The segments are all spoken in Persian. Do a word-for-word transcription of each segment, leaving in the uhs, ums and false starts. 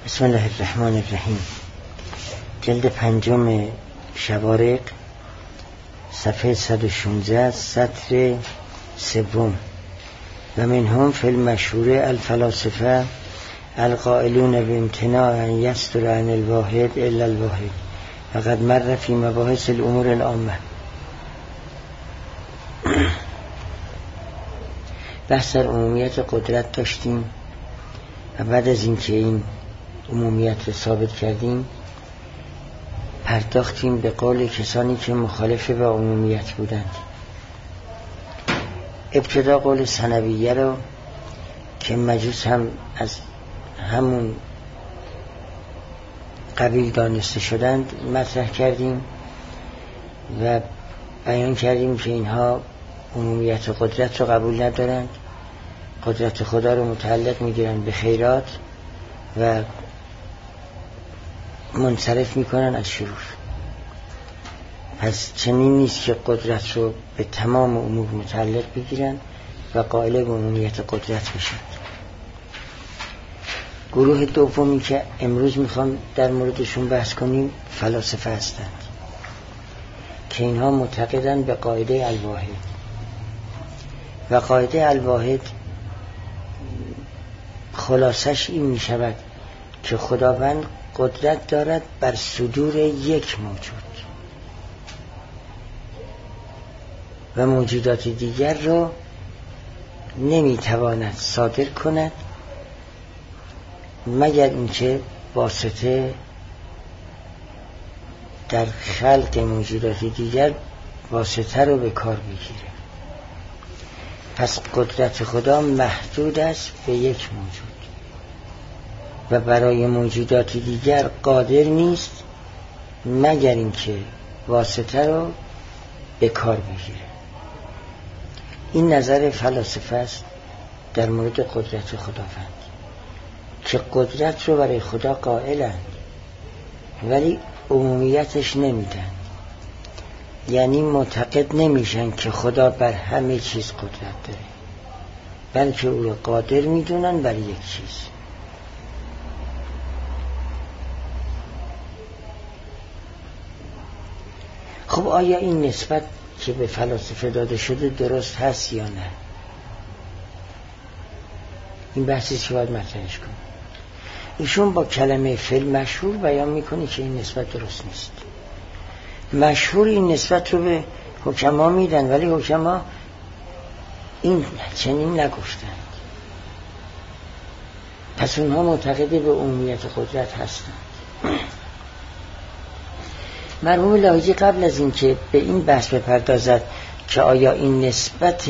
بسم الله الرحمن الرحیم. جلد پنجم شوارق، صفحه صد و شانزده، سطر سوم. و منهم فی المشهور الفلاسفه القائلون بامتناع ان یصدر عن الواحد الا الواحد فقد مر فی مباحث الامور العامه. بحث در عمومیت قدرت داشتیم و بعد از اینکه این عمومیت رو ثابت کردیم پرداختیم به قول کسانی که مخالف با عمومیت بودند. ابتدا قول ثنویه رو که مجوس هم از همون قبیل دانسته شدند مطرح کردیم و بیان کردیم که اینها عمومیت و قدرت رو قبول ندارند، قدرت خدا رو متعلق میگیرند به خیرات و منصرف میکنن از شرور. پس چنین نیست که قدرت رو به تمام امور متعلق بگیرن و قائل به عمومیت قدرت بشن. گروه دومی که امروز میخوام در موردشون بحث کنیم فلاسفه هستند که اینها معتقدند به قاعده الواحد و قاعده الواحد خلاصش این میشود که خداوند قدرت دارد بر صدور یک موجود و موجودات دیگر را نمیتواند صادر کند مگر اینکه واسطه در خلق موجودات دیگر واسطه رو به کار بگیره. پس قدرت خدا محدود است به یک موجود و برای موجودات دیگر قادر نیست مگر اینکه واسطه رو به کار بگیره. این نظر فلاسفه است در مورد قدرت خداوند که قدرت رو برای خدا قائلند ولی عمومیتش نمیدن، یعنی معتقد نمیشن که خدا بر همه چیز قدرت داره، بلکه او رو قادر میدونن بر یک چیز. خب آیا این نسبت که به فلاسفه داده شده درست هست یا نه؟ این بحثی که باید مطرحش کنیم. ایشون با کلمه فعل مشهور بیان میکنه که این نسبت درست نیست. مشهور این نسبت رو به حکما میدن ولی حکما این چنین نگفتند. پس اونها معتقد به عمومیت قدرت هستند. مرحوم لاهیجی قبل از این که به این بحث بپردازد که آیا این نسبت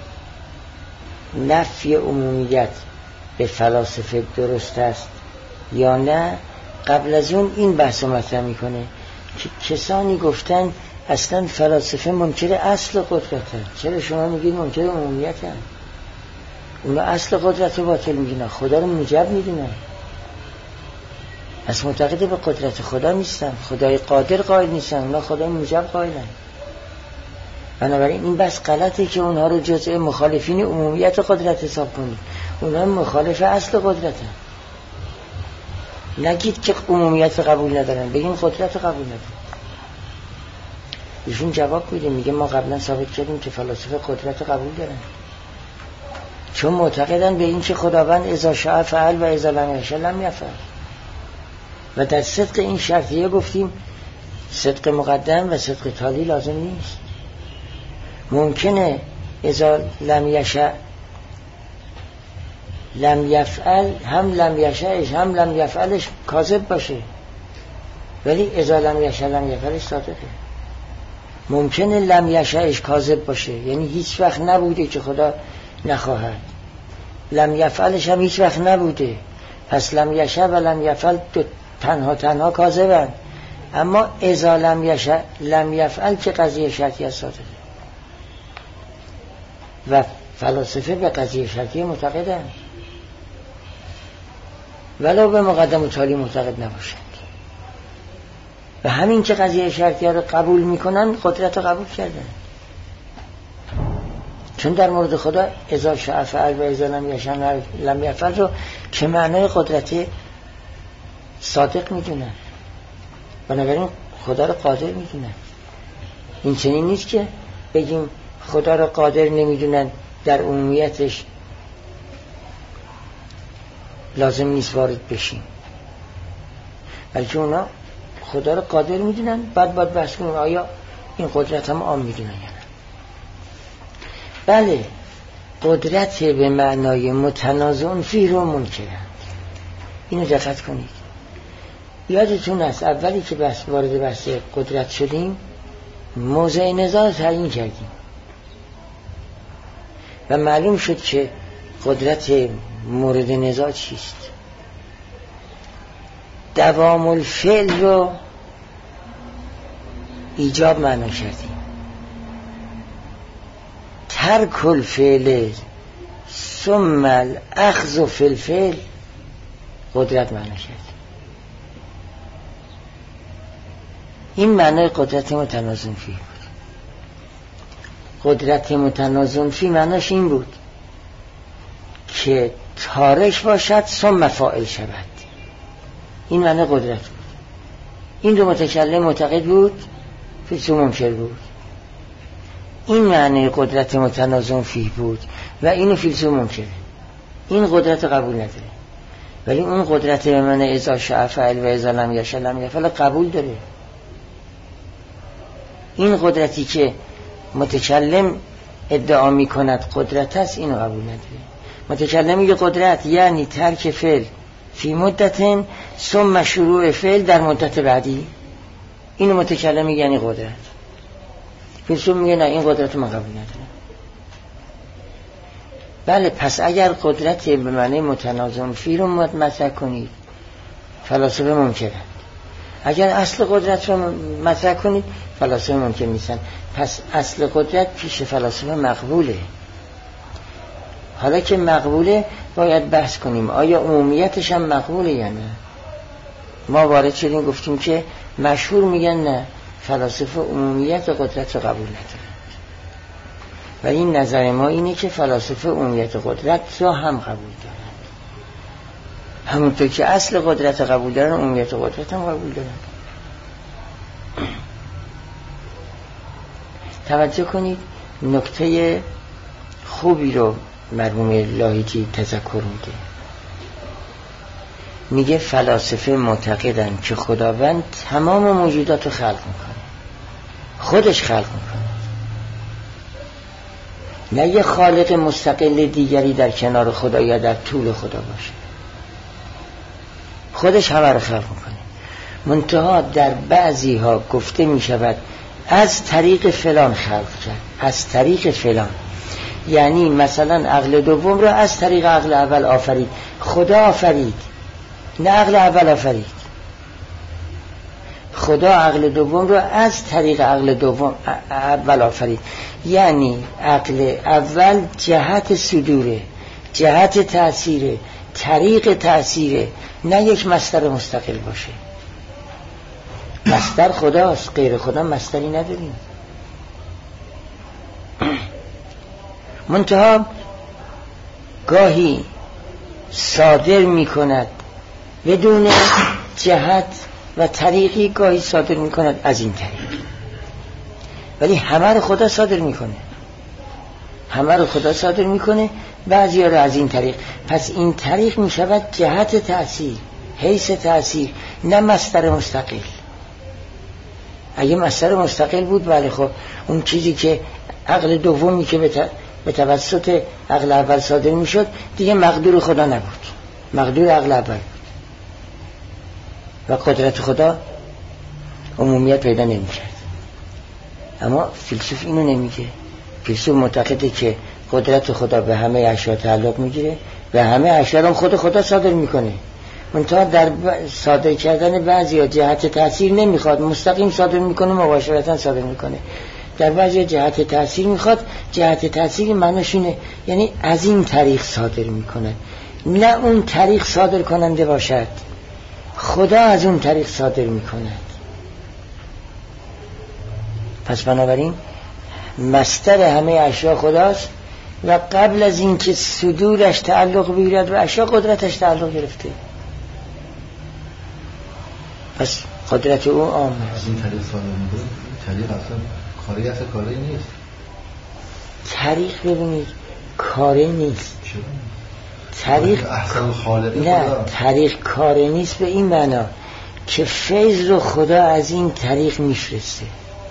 نفی عمومیت به فلاسفه درست است یا نه، قبل از اون این بحث مطرح میکنه که کسانی گفتن اصلا فلاسفه منکر اصل قدرت هست. چرا شما میگید منکر عمومیت هست؟ اونا اصل قدرت رو باطل میگن، خدا رو موجب میدونن. پس معتقد به قدرت خدا نیستن، خدای قادر قائل نیستن، اونا خدای موجب قائلن. بنابراین این بس غلطه که اونها رو جزء مخالفین عمومیت قدرت حساب کنید. اونها مخالف اصل قدرتن. نگید که عمومیت قبول ندارن، بگیم قدرت قبول ندارن. ایشون جواب میده، میگه ما قبلا ثابت کردیم که فلاسفه قدرت قبول دارن، چون معتقدن به این که خداوند اذا شاء فعل و اذا لم یشاء لم یفعل. و در صدق این شرطیه گفتیم صدق مقدم و صدق تالی لازم نیست. ممکنه اذا لم یشاء لم یفعل، هم لم یشاءش هم لم یفعلش کاذب باشه، ولی اذا لم یشاء لم یفعلش صادقه. ممکنه لم یشاءش کاذب باشه، یعنی هیچ وقت نبوده که خدا نخواهد. لم یفعلش هم هیچ وقت نبوده، پس لم یشاء و لم یفعل دو تنها تنها کاذبن. اما اذا لم یشاء لم یفعل که قضیه شرطیه صادقه و فلاسفه به قضیه شرطیه معتقدند ولو به مقدم و تالی معتقد نباشند. و همین که قضیه شرطیه رو قبول میکنن قدرت رو قبول کردن، چون در مورد خدا اذا شاء فعل و اذا لم یشاء لم یفعل رو که معنای قدرت صادق میدونن، بنابراین خدا رو قادر میدونن. این چنین نیست که بگیم خدا رو قادر نمیدونن، در عمومیتش لازم نیست وارد بشیم، بلکه اونا خدا رو قادر میدونن. بعد باید بحث کنیم آیا این قدرت هم عام میدونن یا نه. بله، قدرت به معنای متنازع فی رو منکرند. اینو دقت کنید. یادتون است اولی که بحث وارد بحث قدرت شدیم موضع نزاع تعیین کردیم و معلوم شد که قدرت مورد نزاع چیست. دوام الفعل رو ایجاب معنا کردیم، ترک الفعل ثم الاخذ فی الفعل قدرت معنا کردیم. این معنای قدرت متنازع فی بود. قدرت متنازع فی معناش این بود که تارک باشد ثم فاعل شود. این معنی قدرت بود. این رو متکلم معتقد بود، فیلسوف منکر بود. این معنی قدرت متنازع فی بود و اینو فیلسوف منکره. این قدرت قبول نداره، ولی اون قدرت به معنی اذا شاء فعل و اذا لم یشاء لم یفعل قبول داره. این قدرتی که متکلم ادعا می کند قدرت است اینو قبول نداره. متکلم میگه قدرت یعنی ترک فعل فی مدت ثم شروع فعل در مدت بعدی. اینو متکلم میگه یعنی قدرت. فیلسوف میگه نه، این قدرت من قبول ندارم. بله، پس اگر قدرت به معنی متنازع فی رو مطرح کنید فلاسفه منکرند. اگر اصل قدرت رو مطرح کنید فلاسفه ممکن نیستن. پس اصل قدرت پیش فلاسفه مقبوله. حالا که مقبوله باید بحث کنیم آیا عمومیتش هم مقبوله یا نه. ما وارد شدیم گفتیم که مشهور میگن نه، فلاسفه عمومیت قدرت رو قبول ندارن. و این نظر ما اینه که فلاسفه عمومیت قدرت رو هم قبول دارن، همونطور که اصل قدرت قبول دارن عمومیت قدرت هم قبول دارن. توجه کنید، نکته خوبی رو مرحوم لاهیجی تذکر میده. میگه فلاسفه معتقدن که خداوند تمام موجودات رو خلق میکنه، خودش خلق میکنه، نه یه خالق مستقل دیگری در کنار خدا یا در طول خدا باشه. خودش همه رو خلق میکنه. منتها در بعضی ها گفته میشود از طریق فلان خلق کرد، از طریق فلان، یعنی مثلا عقل دوم رو از طریق عقل اول آفرید. خدا آفرید، نه عقل اول آفرید. خدا عقل دوم رو از طریق عقل دوم اول آفرید. یعنی عقل اول جهت صدوره، جهت تأثیره، طریق تأثیره، نه یک مصدر مستقل باشه. مصدر خداست، غیر خدا مصدری نداریم. منتها گاهی صادر می کند بدون جهت و طریقی، گاهی صادر می کند از این طریق، ولی همه رو خدا صادر می کنه. همه رو خدا صادر می کنه، بعضی ها رو از این طریق. پس این طریق می شود جهت تأثیر، حیث تأثیر، نه مصدر مستقل. اگه مصدر مستقل بود بله، خب اون چیزی که عقل دومی که به توسط عقل اول صادر می شد دیگه مقدور خدا نبود، مقدور عقل اول بود و قدرت خدا عمومیت پیدا نمی کرد. اما فیلسوف اینو نمیگه. فیلسوف معتقده که قدرت خدا به همه اشیا تعلق میگیره و همه اشیا هم خود خدا صادر میکنه. منتها در صادر کردن بعضی جهت تأثیر نمیخواد مستقیم صادر میکنه، مباشرتا صادر میکنه. در بعضی جهت تأثیر میخواد، جهت تأثیر معناش اینه یعنی از این طریق صادر میکنه، نه اون طریق صادر کننده باشد، خدا از اون طریق صادر میکند. پس بنابراین مصدر همه اشیا خداست و قبل از این که صدورش تعلق بگیرد و اشیا قدرتش تعلق گرفته. پس قدرت او عامه. از این طریق ساده میگه طریق اصلا کاری اصلا کاری نیست. طریق ببینید کاری نیست. طریق احسن خالقی نه خدا. طریق کاری نیست به این معنا که فیض رو خدا از این طریق میفرسته.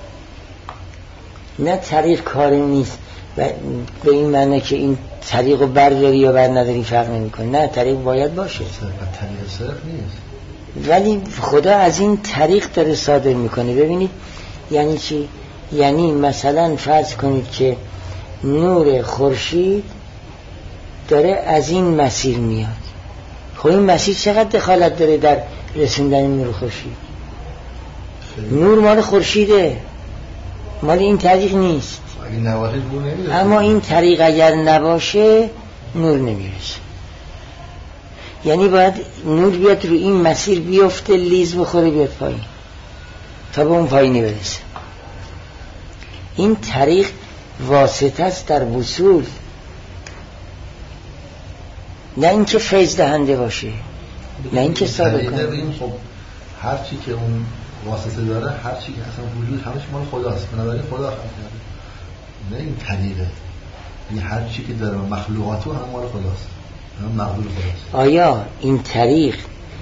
نه طریق کاری نیست و به این معنی که این طریق رو برداری یا بر نداری فرق نمیکنه. نه طریق باید باشه. طریق صرف نیست. ولی خدا از این طریق داره صادر میکنه. ببینید یعنی چی؟ یعنی مثلا فرض کنید که نور خورشید داره از این مسیر میاد. خب این مسیر چقدر دخالت داره در رسوندن نور خورشید؟ نور مال خورشیده، مال این طریق نیست. اما این طریق اگر نباشه نور نمیرسه. یعنی باید نور بیاد رو این مسیر بیفته، لیز بخوره بیاد پایین تا به اون پایینی برسه. این طریق واسطه است در وصول، نه اینکه فیض دهنده باشه، نه اینکه صادق کنه. خب هر چی که اون واسطه داره، هر چی که اصلا وجود همش مال خداست، بنابراین خدا خلق کرده. نه این طریقه، این هر چی که داره مخلوقاتو هم مال خداست، هم مقبول خداست. آیا این طریق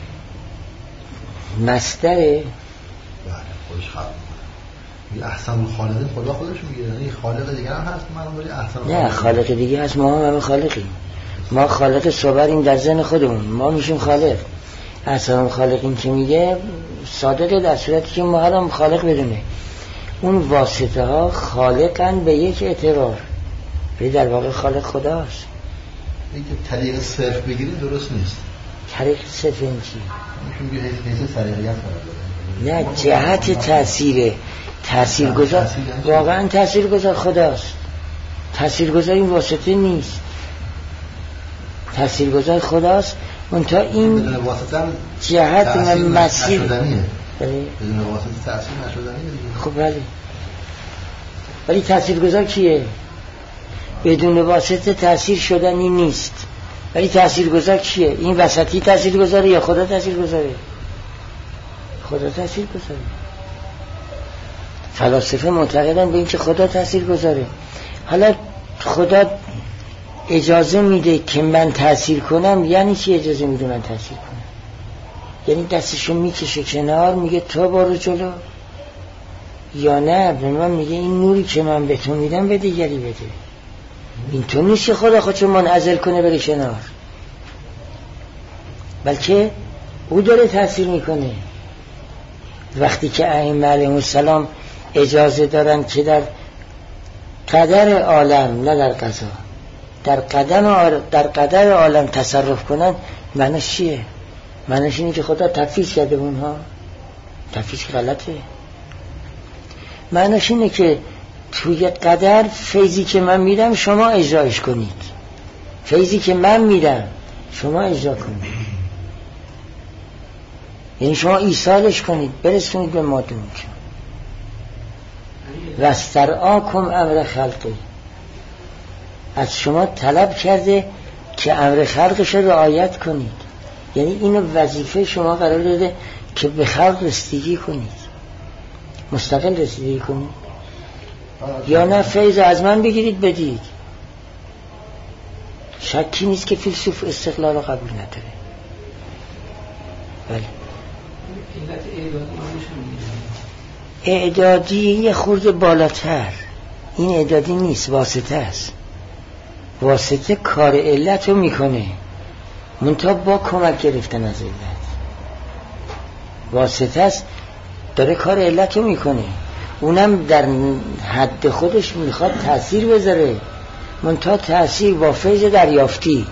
مصدره؟ بله خودش خلق میکنه. احسن خالقین خدا خودش میگه، یعنی خالق دیگه هم هست، منم ولی احسن خالق. نه خالق دیگه هست، ما هم خالقیم. ما خالق صبریم در ذهن خودمون، ما میشیم خالق. اصلا خالقین که میگه صادقه در صورتی که ما هم خالق بدونه. اون واسطه ها خالقن به یک اعتبار، ولی در واقع خالق خداست. اینکه طریق صرف بگیریم درست نیست. طریق صرف این چی؟ میگه حیث طریقیت نه جهت تأثیره. تأثیر گذار واقعا تأثیر گذار خداست. تأثیر گذار این واسطه نیست، تأثیر گذار خداست. منتها این جهت من مسیر بدون واسطه تأثیر نشدنیه. خب بله، ولی تأثیر گذار کیه؟ بدون واسطه تأثیر شدنی نیست، ولی تأثیر گذار کیه؟ این وسطی تأثیر گذاره یا خدا تأثیر گذاره؟ خدا تأثیر گذاره. فلاسفه معتقدن به این که خدا تأثیر گذاره. حالا خدا اجازه میده که من تأثیر کنم، یعنی چی اجازه میده من تأثیر کنم؟ یعنی دستشو میکشه کنار میگه تو برو جلو، یا نه به من میگه این نوری که من به تو میدم به دیگری بده؟ این تو نیست که خدا خودشو منعزل کنه بره کنار، بلکه او داره تأثیر میکنه. وقتی که ائمه علیهم السلام اجازه دارن که در قدر عالم، نه در قضا، در قدم در قدر عالم تصرف کنن، معنیش چیه؟ معنیش اینه که خدا تفویض کرده به اونها. تفویض غلطه. معنیش اینه که توی قدر فیضی که من میدم شما اجرایش کنید، فیضی که من میدم شما اجرا کنید، یعنی شما ایصالش کنید، برسونید به مادون که وسترآکم امر خلقی، از شما طلب کرده که امر خلقش رو رعایت کنید. یعنی اینو وظیفه شما قرار داده که به خلق رسیدگی کنید، مستقل رسیدگی کنید، یا نه فیض از من بگیرید بدید. شکی نیست که فیلسوف استقلال رو قبول نداره. بله اعدادی یه خورده بالاتر، این اعدادی نیست، واسطه است. واسطه کار علت رو میکنه، منتها با کمک گرفتن از علت. واسطه است داره کار علت رو میکنه، اونم در حد خودش میخواد تأثیر بذاره، منتها تأثیر با فیض دریافتی.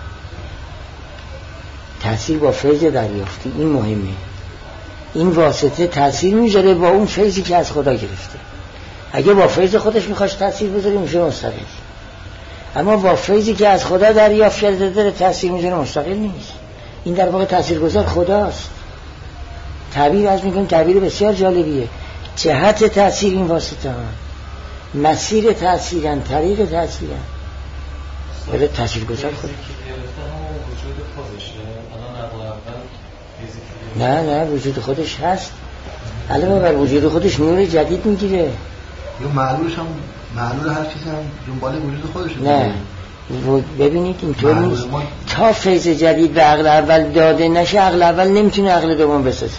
تأثیر با فیض دریافتی این مهمه. این واسطه تأثیر میذاره با اون فیضی که از خدا گرفته. اگه با فیض خودش میخواش تأثیر بذاره میشه مستقل، اما با فیضی که از خدا دریافت کرده داره تأثیر میذاره مستقل نیست. این در واقع تأثیرگذار خداست. تعبیر از میگم تعبیر بسیار جالبیه. جهت تأثیر این واسطه ها، مسیر تأثیرن، طریق تأثیرن، ولی تأثیرگذار خدا. نه نه وجود خودش هست، علاوه بر وجود خودش نور جدید میگیره. یا معلولش هم معلول هر چیزی هم دنبال وجود خودش. نه ببینید اینطور نیست، تا فیض جدید به عقل اول داده نشه عقل اول نمیتونه عقل دوم بسازه.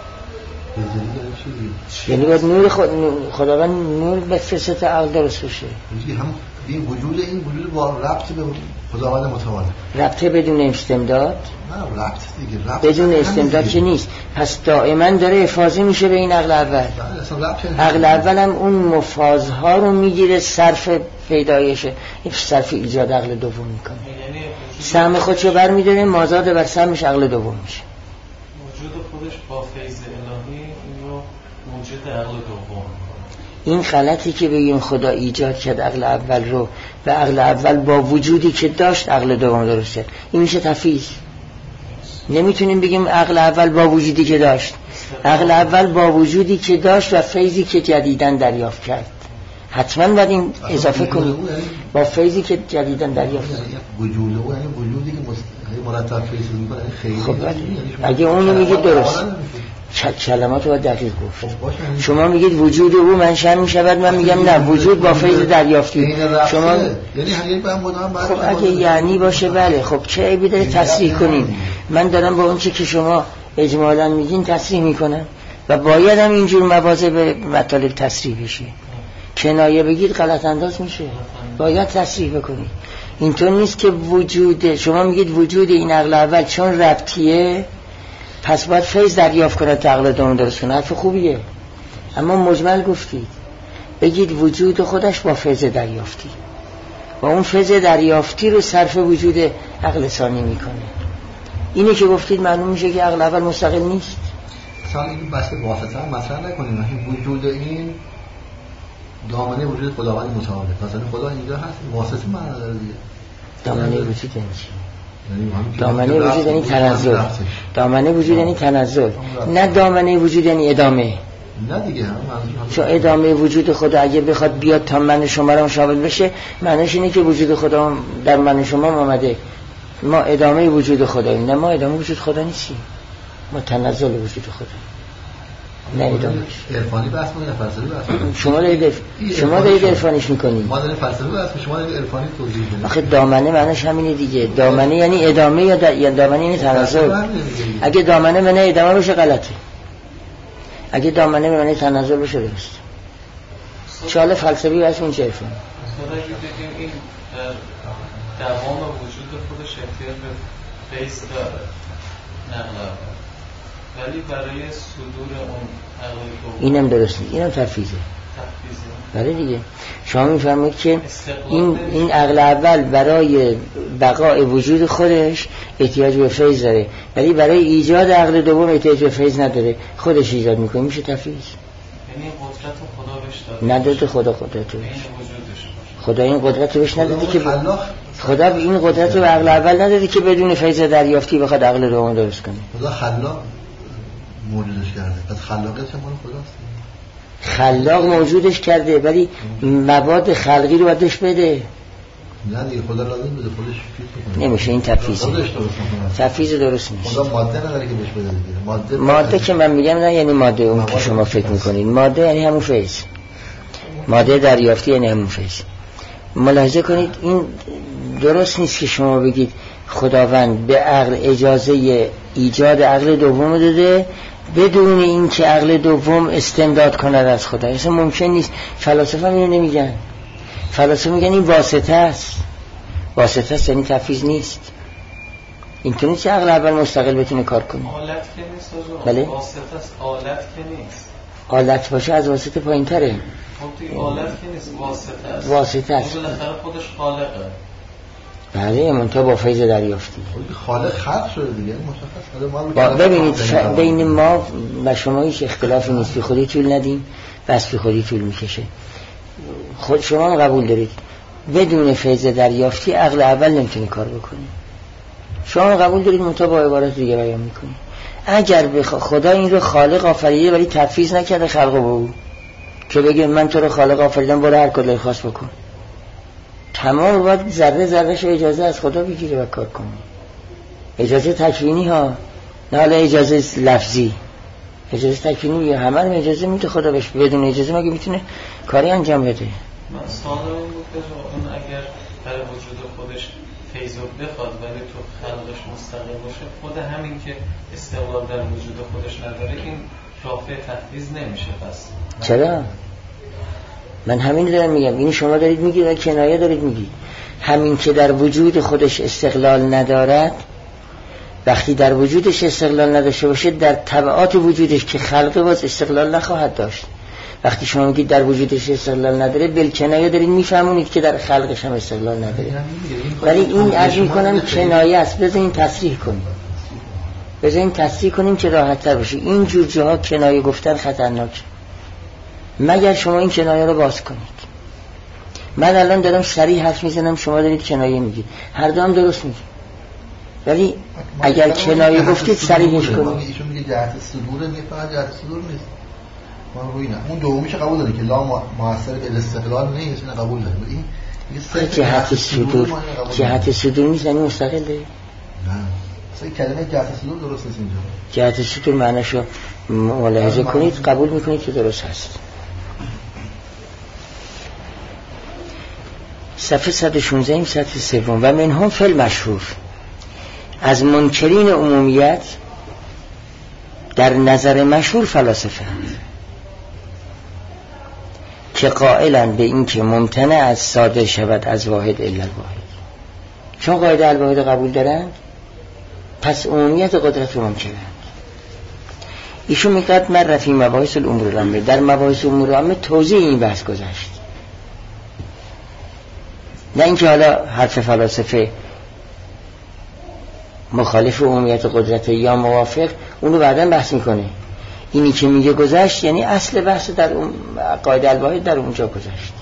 یعنی باید نور خود خداوند نور بفرسته تا عقل درست بشه. هم این وجود این وجود با ربط به خداوند متعال، ربط بدون استمداد؟ نه ربط دیگه، ربط بدون استمداد که نیست. پس دائما داره افاضه میشه به این عقل اول. عقل اول هم اون مفازها رو میگیره، صرف پیدایشه، این صرف ایجاد عقل دوم میکنه. سهم خودشو بر میداره، مازاد بر سهمش عقل دوم میشه. وجود خودش با فیض الهی اینو موجود عقل دوم. این غلطی که بگیم خدا ایجاد کرد عقل اول رو و عقل اول با وجودی که داشت عقل دوم درست کرد، این میشه تفیض. نمیتونیم بگیم عقل اول با وجودی که داشت، عقل اول با وجودی که داشت و فیضی که جدیداً دریافت کرد. حتما باید این اضافه کنیم با فیضی که جدیداً دریافت کرد. وجود او یعنی وجودی که مرتب فیض میکنه خیلی. خب اگه اونو میگه درست، کلمات رو دقیق گفت. شما میگید وجود او منشأ میشود، من میگم نه، وجود با فیض دریافتی. شما یعنی خب اگه یعنی باشه بله، خب چه عیبی داره تصریح کنیم؟ من دارم با اون چه که شما اجمالاً میگین تصریح میکنم و باید هم اینجور مواضع به مطالب تصریح بشه. کنایه بگید غلط انداز میشه، باید تصریح بکنید. اینطور نیست که وجود شما میگید وجود این عقل اول چون ربطیه پس باید فیض دریافت کنه تا عقل دوم درست کنه. حرف خوبیه، اما مجمل گفتید. بگید وجود خودش با فیض دریافتی و اون فیض دریافتی رو صرف وجود عقل ثانی میکنه. اینه که گفتید معلوم میشه که عقل اول مستقل نیست. مثلا این بحث واسطه هم مطرح نکنیم. این وجود این دامنه وجود خداوند متعال، مثلا خدا اینجا هست، واسطه معنی داره دیگه. دامنه وجود یعنی چی؟ دامنه وجود یعنی تنزل. دامنه وجود یعنی تنزل، نه دامنه وجود یعنی ادامه. نه دیگه هم چون ادامه وجود خدا اگه بخواد بیاد تا من شما رو شامل بشه، معنیش اینه که وجود خدا در من شما اومده. ما ادامه وجود خداییم، نه ما ادامه وجود خدا نیستیم، ما تنزل وجود خدا. نه ادامه عرفانی بحث می‌کنید، فلسفی بحث می‌کنید. شما دارید شما دارید عرفانیش می‌کنید. ما داریم فلسفی بحث، شما دارید عرفانی توضیح می‌دید. آخه دامنه معنیش همینه دیگه. دامنه یعنی ادامه یا, دا... یا دامنه یعنی تنزل. اگه دامنه معنی ادامه باشه غلطه، اگه دامنه معنی تنزل باشه درست. چاله فلسفی بحث این چه عرفانی؟ مثلا اگه بگیم این دوام وجود خودش احتیاج به فیض داره نقل، ولی برای صدور اون عقل اینم درست نیست، اینم تفیضه. بله دیگه. شما میفرمایید که این این عقل اول برای بقای وجود خودش احتیاج به فیض داره، ولی برای ایجاد عقل دوم احتیاج به فیض نداره، خودش ایجاد میکنه، میشه تفیض. یعنی قدرت خدا بهش داده. نداده خدا قدرت بهش. خدا این قدرت بهش نداده که خدا این قدرت رو به عقل اول نداده که بدون فیض دریافتی بخواد عقل دوم درست کنه. خدا خلاق موجودش کرده، پس خلاقیت مال خداست. خلاق موجودش کرده ولی مواد خلقی رو بهش بده. نه دیگه خدا لازم بده، خودش فیت میکنه. نمیشه، این تفیضه. تفیض درست نیست. خدا ماده نداره که بهش بده دیگه. ماده ماده که من میگم نه یعنی ماده اون که شما فکر میکنید. ماده یعنی همون فیض. ماده دریافتی یعنی همون فیض. ملاحظه کنید این درست نیست که شما بگید خداوند به عقل اجازه ایجاد عقل دوم داده بدون این که عقل دوم استمداد کند از خدا. اصلا ممکن نیست. فلاسفه اینو نمیگن. فلاسفه میگن این واسطه است. واسطه است یعنی تفیض نیست. اینطور نیست که عقل اول مستقل بتونه کار کنه. آلت که نیست. بله؟ واسطه است، آلت که نیست. آلت باشه از واسطه پایین تره. خب دیگه آلت که نیست، واسطه است. واسطه است. بالاخره خودش خالقه. بله منتها با فیض دریافتی. خالق خلق شده دیگه مشخص. ببینید ف... بین ما و شما هیچ اختلافی نیست. بی خودی طول ندیم، بس بی خودی طول میکشه. خود شما قبول دارید بدون فیض دریافتی عقل اول نمیتونه کار بکنه. شما قبول دارید منتها با عبارت دیگه بیان میکنید. اگر بخ... خدا این رو خالق آفریده ولی تفیض نکرده خلق با او که بگه من تو رو خالق آفریدم برو هر کاری خواست بکن، تمام باید ذره ذرهش اجازه از خدا بگیره و کار کنه. اجازه تکوینی ها، نه حالا اجازه لفظی، اجازه تکوینی یا همه رو اجازه میده خدا بهش، بدون اجازه مگه میتونه کاری انجام بده؟ من سوال اون بود که اون اگر برای وجود خودش فیض رو بخواد ولی تو خلقش مستقل باشه، خود همین که استقلال در وجود خودش نداره این رافع تفویض نمیشه. پس چرا؟ من همین دارم میگم، این شما دارید میگید و کنایه دارید میگید. همین که در وجود خودش استقلال ندارد، وقتی در وجودش استقلال نداشته باشه در تبعات وجودش که خلق باز استقلال نخواهد داشت. وقتی شما میگید در وجودش استقلال نداره، بالکنایه دارید میفهمونید که در خلقش هم استقلال نداره. ولی این عرض میکنم کنایه است. بذارین تصریح کنیم بذارین تصریح کنیم که راحت تر باشه. این جور جاها کنایه گفتن خطرناکه، مگر شما این کنایه رو باز کنید. من الان دارم صریح حرف میزنم، شما دارید کنایه میگید، هر دو هم درست میگید، ولی اگر کنایه گفتید صریحش کنید. ایشون میگه جهت صدور، میگه فقط جهت صدور نیست. ما روی نه اون دومیش قبول داره که لا مؤثر به استقلال نیست، نه قبول داره. این میگه جهت صدور، جهت صدور نیست یعنی مستقله. نه اصلا کلمه جهت صدور درست نیست اینجا. جهت صدور معنیشو ملاحظه کنید، قبول میکنید که درست هست. صفحه صد و شانزده این صفحه سوم. و منهم فی مشهور، از منکرین عمومیت در نظر مشهور فلاسفه که قائلن به این که ممتنع از صادر شود از واحد الا الواحد. چون قاعده الواحد قبول دارن، پس عمومیت قدرت رو منکرن. ایشون میگه من رفی مباحث الامور العامه، در مباحث امور العامه توضیح این بحث گذشت، نه اینکه حالا حرف فلاسفه مخالف عمومیت قدرت یا موافق، اونو بعداً بحث میکنه. اینی که میگه گذشت یعنی اصل بحث در قاعده الواحد در اونجا گذشت،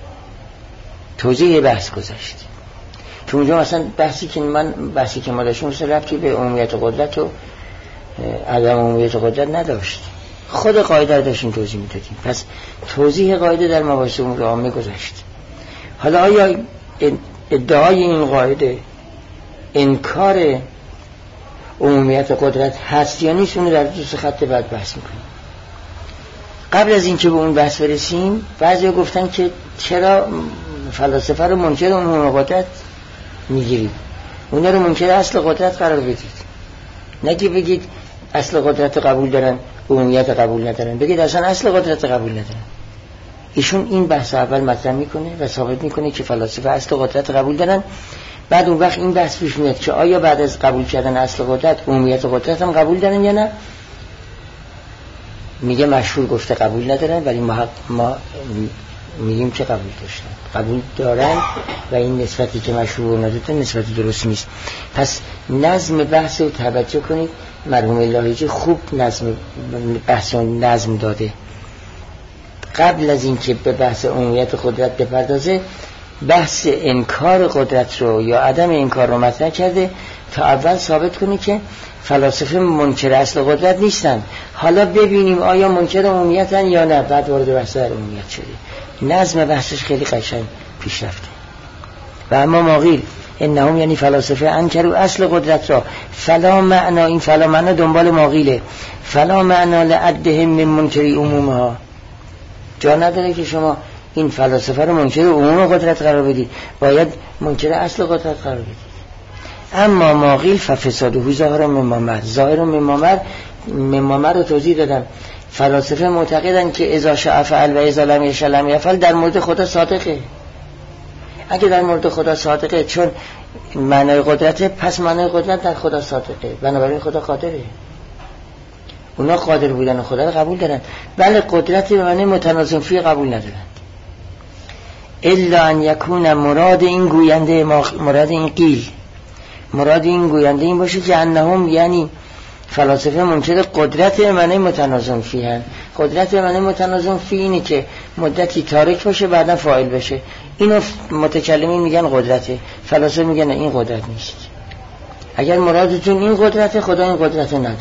توضیح بحث گذشت. تو اونجا مثلا بحثی که من بحثی که ما داشتیم مثلا ربطی به عمومیت قدرت و عدم عمومیت قدرت نداشت، خود قاعده رو داشتیم توضیح میدادیم. پس توضیح قاعده در مباحث امور عامه گذشت. حالا آیا ادعای این قاعده انکار عمومیت قدرت هست یا نیست، اونو در دو سه خط بعد بحث میکنیم. قبل از اینکه به اون بحث برسیم، بعضیا گفتن که چرا فلاسفه رو منکر عموم قدرت میگیرید، اونا رو منکر اصل قدرت قرار بدید. نه که بگید اصل قدرت قبول دارن عمومیت قبول ندارن، بگید اصلا اصل قدرت قبول ندارن. ایشون این بحث اول مطرح میکنه و ثابت میکنه که فلاسفه اصل قدرت قبول دارن. بعد اون وقت این بحث پیش میاد که آیا بعد از قبول کردن اصل قدرت عمومیت قدرت هم قبول دارن یا نه. میگه مشهور گفته قبول ندارن، ولی ما, ما میگیم که قبول داشتن، قبول دارن و این نسبتی که مشهور نداره نسبتی درست نیست. پس نظم بحث رو توجه کنید، مرحوم الهیجی خوب نظم بحث رو نظم داده. قبل از اینکه به بحث عمومیت قدرت بپردازه، بحث انکار قدرت رو یا عدم انکار رو مطرح کرده تا اول ثابت کنه که فلاسفه منکر اصل قدرت نیستن. حالا ببینیم آیا منکر عمومیتن یا نه، بعد وارد بحث در عمومیت شده. نظم بحثش خیلی قشنگ پیش رفته. و اما ماقیل انهم یعنی فلاسفه انکروا اصل قدرت را فلا معنا، این فلا معنا دنبال ماقیله، فلا معنا لعدهم من منکری عمومها، جا نداره که شما این فلاسفه رو منکر عموم قدرت قرار بدید، باید منکر اصل قدرت قرار بدید. اما ماقیل ففساده ظاهر ممامر، ظاهر ممامر ممامر رو توضیح دادم. فلاسفه معتقدن که اذا شاء فعل و اذا لم یشاء لم یفعل در مورد خدا صادقه. اگه در مورد خدا صادقه چون معنای قدرته، پس معنای قدرت در خدا صادقه، بنابراین خدا قادره. اونا قادر بودن خدا رو قبول دارن، ولی قدرتی به معنی متناسب فی قبول ندارن. الا ان یکون مراد این گوینده مراد این قیل مراد این گوینده این باشه که انهم یعنی فلاسفه منکر قدرت به معنی متناسب فی هن. قدرت به معنی متناسب فی اینه که مدتی تارک باشه بعدا فاعل بشه. اینو متکلمین میگن قدرته، فلاسفه میگن این قدرت نیست. اگر مرادتون این قدرت، خدا این قدرت نداره.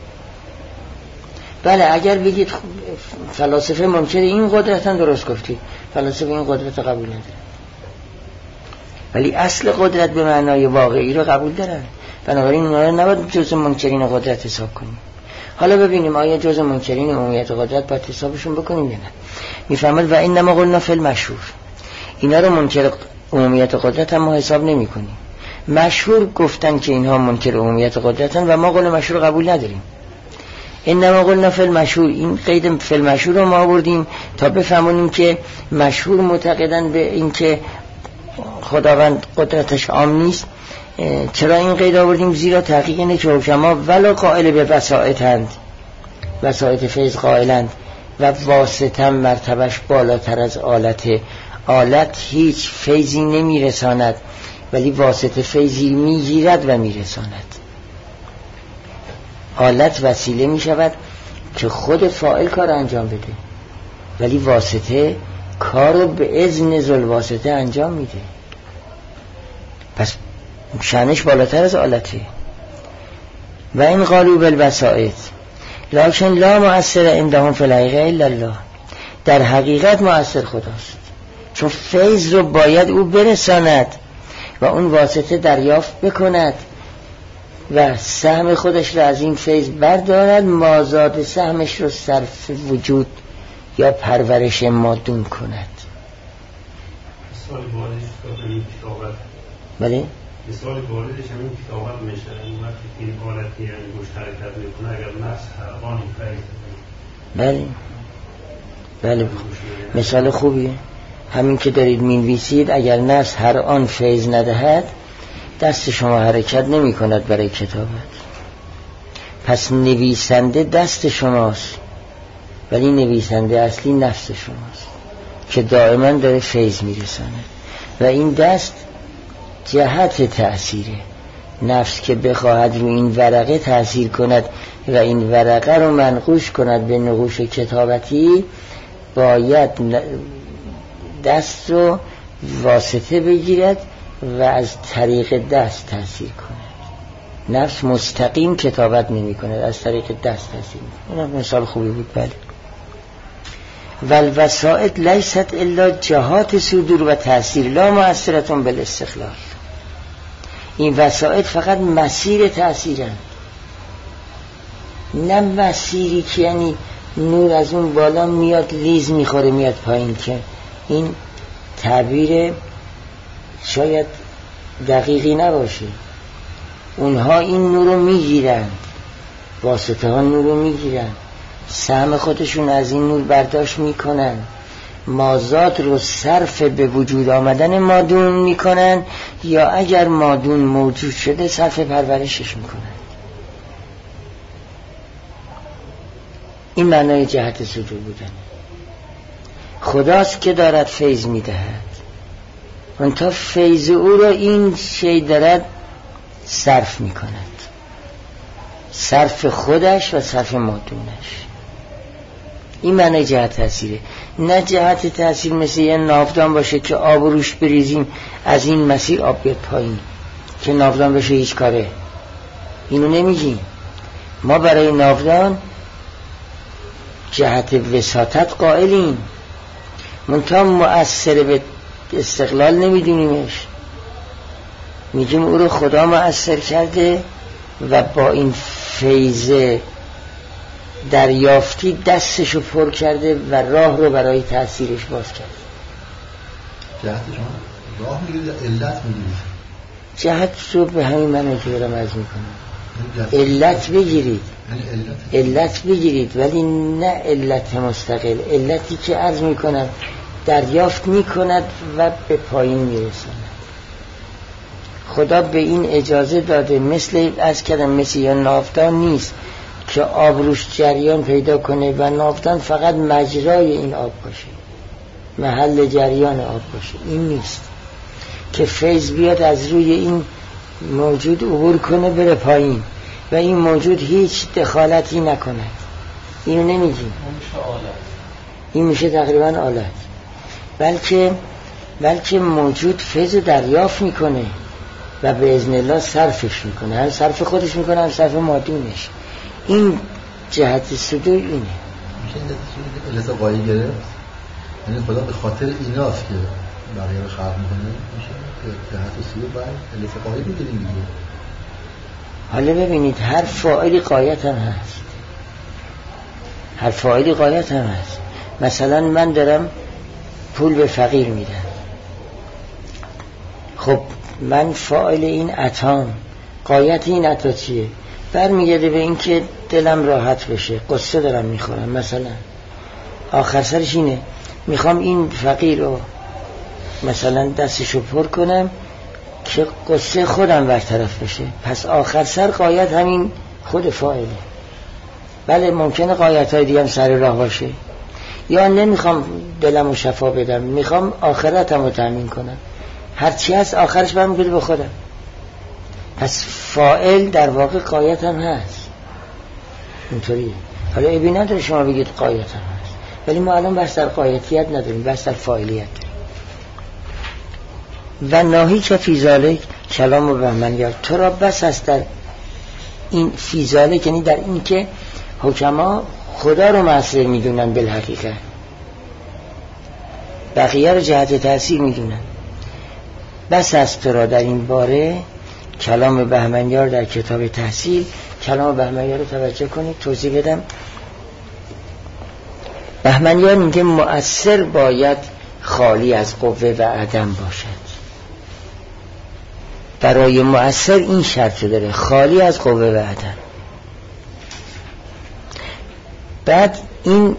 بله اگر بگید فلاسفه منکر این قدرت هم درست گفتید، فلاسفه این قدرت قبول نداره، ولی اصل قدرت به معنای واقعی رو قبول دارن. بنابراین اونها رو نباید جزء منکرین قدرت حساب کنیم. حالا ببینیم آیا جزء منکرین عمومیت قدرت باید حسابشون بکنیم یا نه. میفهمد و این نما قلنا فی المشهور، اینا رو منکر عمومیت قدرت هم ما حساب نمی کنیم. مشهور گفتن که اینها منکر عمومیت قدرتن و ما قول مشهور قبول نداریم. انما قلنا فی المشهور، این قید فی المشهور رو ما آوردیم تا بفهمونیم که مشهور معتقدن به این که خداوند قدرتش عام نیست. چرا این قید آوردیم؟ زیرا تحقیق اینه که حکما ولا قائل به وسائطند، وسائط فیض قائلند و واسطه مرتبش بالاتر از آلت. آلت هیچ فیضی نمیرساند ولی واسطه فیضی میگیرد و میرساند. آلت وسیله میشود که خود فاعل کار انجام بده ولی واسطه کارو به اذن ذل واسطه انجام میده. پس شأنش بالاتر از آلته. و این قالوا بالوسائط لکن لا مؤثر عندهم فی الحقیقه الا الله، در حقیقت مؤثر خداست، چون فیض رو باید او برساند و اون واسطه دریافت بکند و سهم خودش رو از این فیض بردارد، مازاد سهمش رو صرف وجود یا پرورش مادون کند. مثال واردش همین کتابت، بله؟ مثال واردش همین کتابت میشه. این وقتی این حالتی یعنی گوش حرکت میکنه اگر نفس هر آن فیض بله بله مثال خوبیه. همین که دارید مینویسید اگر نفس هر آن فیض ندهد دست شما حرکت نمی کند برای کتابت. پس نویسنده دست شماست ولی نویسنده اصلی نفس شماست که دائما داره فیض میرساند و این دست جهت تأثیره. نفس که بخواهد رو این ورقه تأثیر کند و این ورقه رو منقوش کند به نقوش کتابتی باید دست رو واسطه بگیرد و از طریق دست تأثیر کند. نفس مستقیم کتابت نمی کند، از طریق دست تأثیر می کند. این مثال خوبی بود. بله. والوسائط لیست الا جهات صدور و تأثیر لا مؤثرتون بالاستقلال. این وسائط فقط مسیر تأثیرن، نه مسیری که یعنی نور از اون بالا میاد لیز میخوره میاد پایین، که این تعبیر شاید دقیقی نباشه. اونها این نور رو میگیرن، واسطه ها نور رو میگیرن، سهم خودشون از این نور برداشت میکنن، مازاد رو صرف به وجود آمدن مادون میکنن یا اگر مادون موجود شده صرف پرورشش میکنن. این معنای جهت صدور بودن. خداست که دارد فیض میدهد، منتها فیض او را این شی دارد صرف میکند، صرف خودش و صرف مادونش. این معنی جهت تأثیره. نه جهت تأثیر مثل یه ناودان باشه که آب روش بریزیم از این مسیر آب بیاد پایین که ناودان بشه هیچ کاره. اینو نمیگیم. ما برای ناودان جهت وساطت قائلیم، منتها مؤثر به استقلال نمیدونیمش. میگیم او رو خدا مؤثر کرده و با این فیض دریافتی دستشو پر کرده و راه رو برای تأثیرش باز کرده. جهت شما راه میگیرید یا علت میگیرید؟ جهت رو به همین معنی که دارم عرض میکنم، علت بگیرید، علت بگیرید ولی نه علت مستقل، علتی که عرض میکنم دریافت میکند و به پایین میرساند. خدا به این اجازه داده، مثل از کردم مثل یا ناودان نیست که آب روش جریان پیدا کنه و ناودان فقط مجرای این آب باشه، محل جریان آب باشه. این نیست که فیض بیاد از روی این موجود عبور کنه بره پایین و این موجود هیچ دخالتی نکند. اینو نمیگیم. این میشه تقریبا آلت. بلکه بلکه موجود فیض دریافت میکنه و به اذن الله صرفش میکنه، هم صرف خودش میکنه هم صرف مادونش. این جهت صدور اینه. میشه علت قایی گرفت، یعنی خدا به خاطر ایناست که بقیه رو خلق میکنه. میشه که جهت صدور باید علت قایی بگیریم دیگه. حالا ببینید هر فاعلی قایت هم هست، هر فاعلی قایت هم هست. مثلا من دارم پول به فقیر میدم، خب من فاعل این عطام، قایت این عطا چیه؟ برمیگرده به این که دلم راحت بشه، قصه دارم میخورم مثلا، آخر سرش اینه میخوام این فقیر رو مثلا دستشو پر کنم که قصه خودم برطرف بشه، پس آخر سر قایت همین خود فاعله. بله ممکنه قایت های دیگه هم سر راه باشه، یا نمیخوام دلم رو شفا بدم، میخوام آخرتم رو تامین کنم، هرچی هست آخرش برمیگرده به خودم. پس فاعل در واقع قایت هم هست، اینطوریه. حالا ابی نداره شما بگید قایت هم هست، ولی ما الان بحث در قایتیت نداریم، بحث در فاعلیت داریم. و ناهی که فیزالک کلام و بهمنگر، تو را بس است در این فیزالک، یعنی در این که حکما خدا رو مؤثر میدونن، بالحقیقه بقیه رو جهت تأثیر میدونن. بس است تو را در این باره کلام بهمنیار در کتاب تحصیل. کلام بهمنیار رو توجه کنید، توضیح بدم. بهمنیار میگه مؤثر باید خالی از قوه و عدم باشد. برای مؤثر این شرط داره، خالی از قوه و عدم. بعد این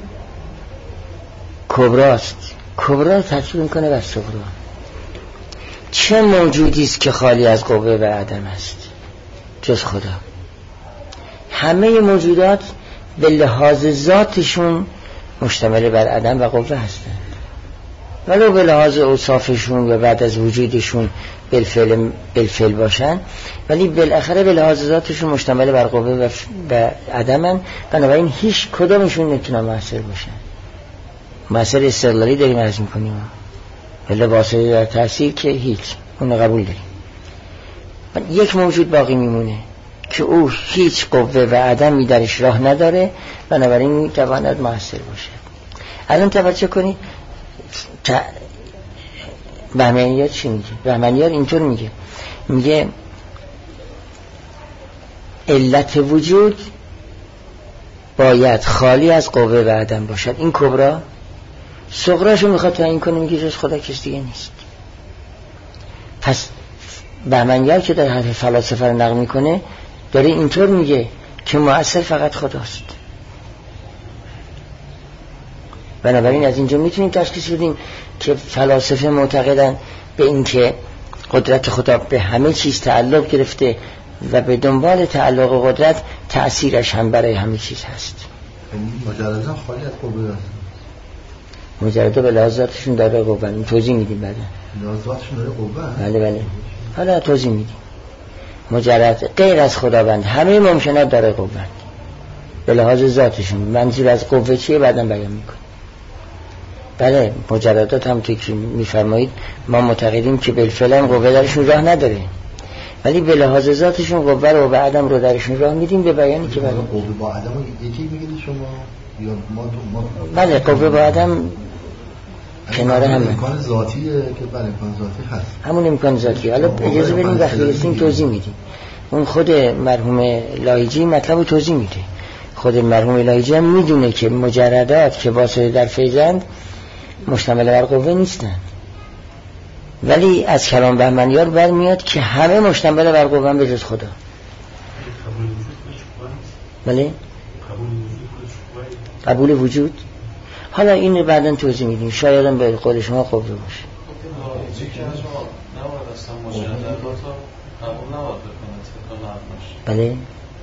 کبراست، کبرا ترکیب میکنه بر صغرا. چه موجودی است که خالی از قوه و عدم است جز خدا؟ همه موجودات به لحاظ ذاتشون مشتمل بر عدم و قوه هستند، ولو به لحاظ اوصافشون و بعد از وجودشون بالفعل بالفعل باشن، ولی بالاخره به لحاظ ذاتشون مشتمل بر قوه و عدمن. بنابراین هیچ کدامشون نمیتونن مؤثر باشن. مؤثر استقلالی داریم عرض میکنیم، ولی واسطه در تأثیر که هیچ، اون قبول داریم. یک موجود باقی میمونه که او هیچ قوه و عدمی درش راه نداره، بنابراین میتواند مؤثر باشه. الان توجه کنید ت... بهمنیار چی میگه؟ بهمنیار اینطور میگه، میگه علت وجود باید خالی از قوه و عدم باشد. این کبرا صغراشو میخواد تعیین کنه، میگه جز خدا کس دیگه نیست. پس بهمنیار که در حرف فلاسفه رو نقل میکنه داره اینطور میگه که مؤثر فقط خداست. بنابراین از اینجا میتونیم تشخیص بدیم که فلاسفه معتقدن به این که قدرت خدا به همه چیز تعلق گرفته و به دنبال تعلق و قدرت تأثیرش هم برای همه چیز هست. مجرد خالی از قوه هست، مجرد به لحاظاتشون داره قوه. این توضیح میدیم بعدا. لحاظاتشون داره قوه؟ بله بله، حالا توضیح میدیم. مجرد غیر از خداوند همه ممکنات داره قوه به لحاظ ذاتشون. منظور از قوه چیه بعدا بیان میکنه. بله مجردات هم که میفرمایید ما معتقدیم که بالفعل هم قوه درشون راه نداره، ولی به لحاظ ذاتشون قوه رو به عدم رو درشون راه میدیم به بیانی که بله قوه با عدم رو یکی میگید شما یا ما ما بله قوه با عدم کنار هم امکان ذاتیه که بله امکان ذاتی هست، همون امکان ذاتی. حالا اجازه بدیم وقتی رسیم توضیح میدیم. اون خود مرحوم لایجی مطلب رو توضیح میده. خود مرحوم لایجی هم میدونه که مجردات که واسطه در فیضند مشتمل بر قوه نیستن، ولی از کلام بهمنیار برمیاد که همه مشتمل بر قوه به جز خدا. بله قبول وجود. حالا این بعداً توضیح میدیم، شاید هم به قول شما قوه باشه. بله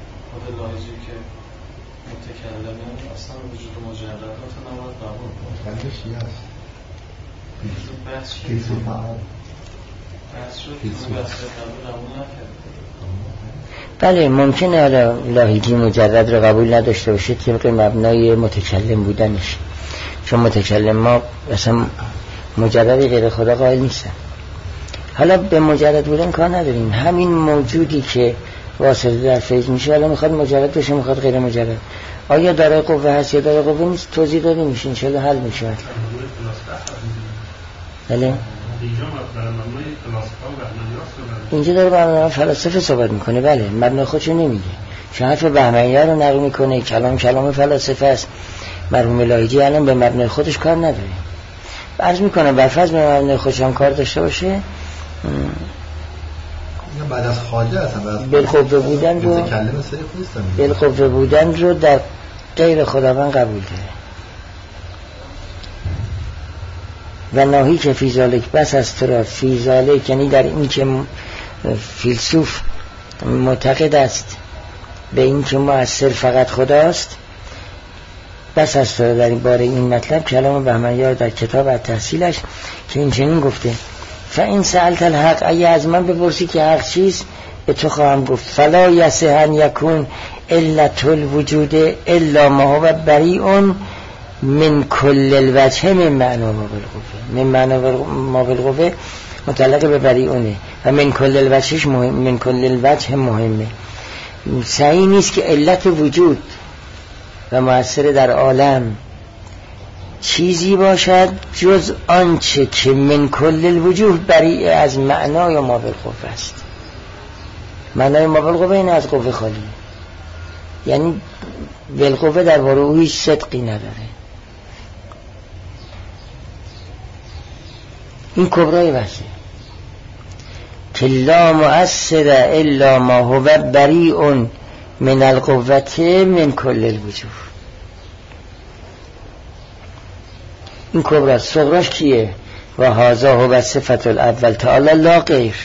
اصلا وجود مجردات نباید قبول کنه. بندش چی هست؟ بحث شد کیسو فعال بحث شد که بحث قبول نکرد. بله ممکنه حالا لاهیجی مجرد رو قبول نداشته باشه طبق مبنای متکلم بودنش، چون متکلم ما اصلا مجرد غیر خدا قائل نیستن. حالا به مجرد بودن کار نداریم، همین موجودی که واسطه در فیض میشه حالا میخواد مجرد بشه میخواد غیر مجرد، آیا داره قوه هست یا داره قوه نیست توضیح داده میشه، انشالله حل میشه. بله اینجا داره برای فلسفه صحبت میکنه. بله، مبنای خودشو نمیگه، چون حرف بهمنیه رو نقل میکنه، کلام کلام فلسفه است. مرحوم لاهیجی الان به مبنای خودش کار نداره. عرض میکنم برفرض به مبنای خودش هم کار داشته باشه، بعد از خواجه هستن، بالقوه بودن رو بالقوه بودن رو در غیر خداوند قبول داره. و ناهی که فیزالک بس از تو را فیزالک، یعنی در این که فیلسوف معتقد است به این که مؤثر فقط خداست، بس از تو را در این باره این مطلب کلام بهمنیار در کتاب التحصیلش که این چنین گفته: فإن سألت الحق، اگه از من بپرسی که حق چیست به تو خواهم گفت فلا یصح ان یکون علت الوجود الا ما هو بریء من کل الوجه من معنا ما بالقوه. من معنا ما بالقوه متعلق به بریئونه و من کل الوجهش مهم، من کل الوجه مهمه. صحیح نیست که علت وجود و مؤثر در عالم چیزی باشد جز آنچه که من کل الوجوه بریء از معنای ما بالقوه است. معنای ما بالقوه این از قوه خالی، یعنی بالقوه در باره او هیچ صدقی نداره. این کبرای بحثه که لا مؤثر الا ما هو بریء من القوة من کل الوجوه. این کبرا صغراش کیه؟ و هذا هو صفت الاول تعالی لا غیر.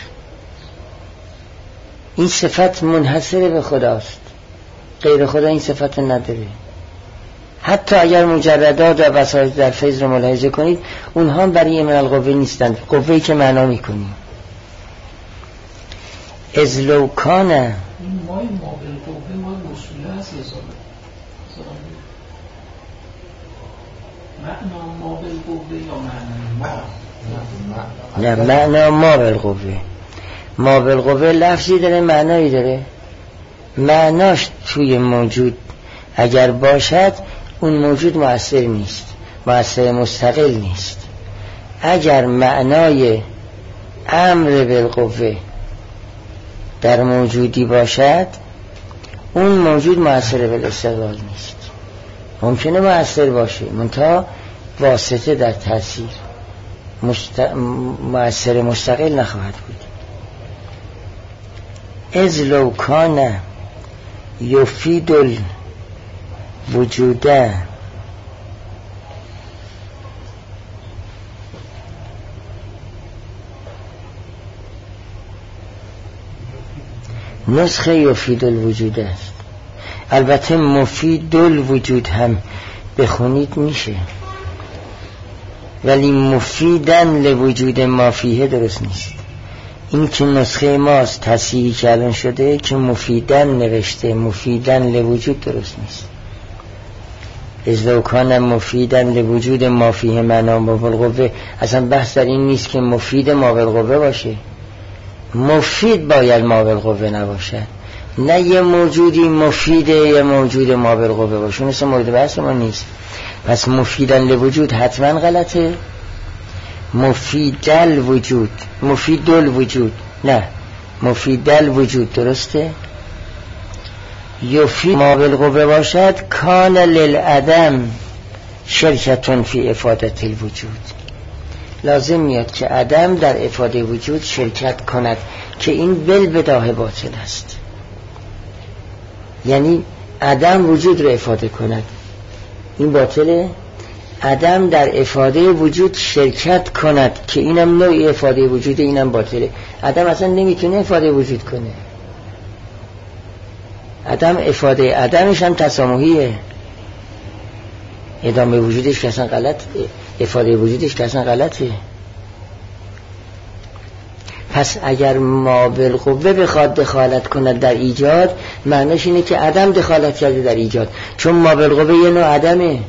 این صفت منحصر به خداست، غیر خدا این صفت نداره. حتی اگر مجردات و وسایط در فیض رو ملاحظه کنید، اونها برای من القوه نیستند، قوهی که معنا میکنیم. از لو کان این مای ما بالقوه ما موصوله هست معنا ما بالقوه یا معنا ما؟ نه، معنا ما بالقوه. ما بالقوه لفظی داره، معنایی داره. معناش توی موجود اگر باشد اون موجود مؤثر نیست، مؤثر مستقل نیست. اگر معنای امر بالقوه در موجودی باشد اون موجود مؤثر بالاستقلال نیست. ممکنه مؤثر باشه منتها واسطه در تاثیر مست... مؤثر مستقل نخواهد بود. از لو کان یفید الوجوده نسخه یفید الوجود است. البته مفید الوجود هم بخونید میشه، ولی مفیدن لوجود ما فیه درست نیست. این که نسخه ماست تصحیحی که الان شده که مفیدن نوشته، مفیدن لوجود درست نیست. از لو کان مفیدن لوجود ما فیه معنا ما بالقوه، اصلا بحث در این نیست که مفید ما بالقوه باشه، مفید باید ما بالقوه نباشه. نه یه موجودی مفیده یه موجود ما بالقوه باشه، اون اصلا مورد بحث ما نیست. پس مفیدن لوجود حتما غلطه. مفیدل وجود، مفیدل وجود، نه مفیدل وجود درسته. یفید ما بالقوه باشد کان للعدم شرکتون فی افادت الوجود. لازم میاد که عدم در افاده وجود شرکت کند که این بالبداهه باطل است. یعنی عدم وجود رو افاده کند، این باطله. عدم در افاده وجود شرکت کند که اینم نوع افاده وجود، اینم باطله. عدم اصلا نمیتونه افاده وجود کنه. عدم افاده عدمش هم تسامحیه، ادامه وجودش که اصلا غلط، افاده وجودش که اصلا غلطه. پس اگر ما بالقوه بخواد دخالت کند در ایجاد، معنیش اینه که عدم دخالت کرده در ایجاد، چون ما بالقوه یه نوع عدمه.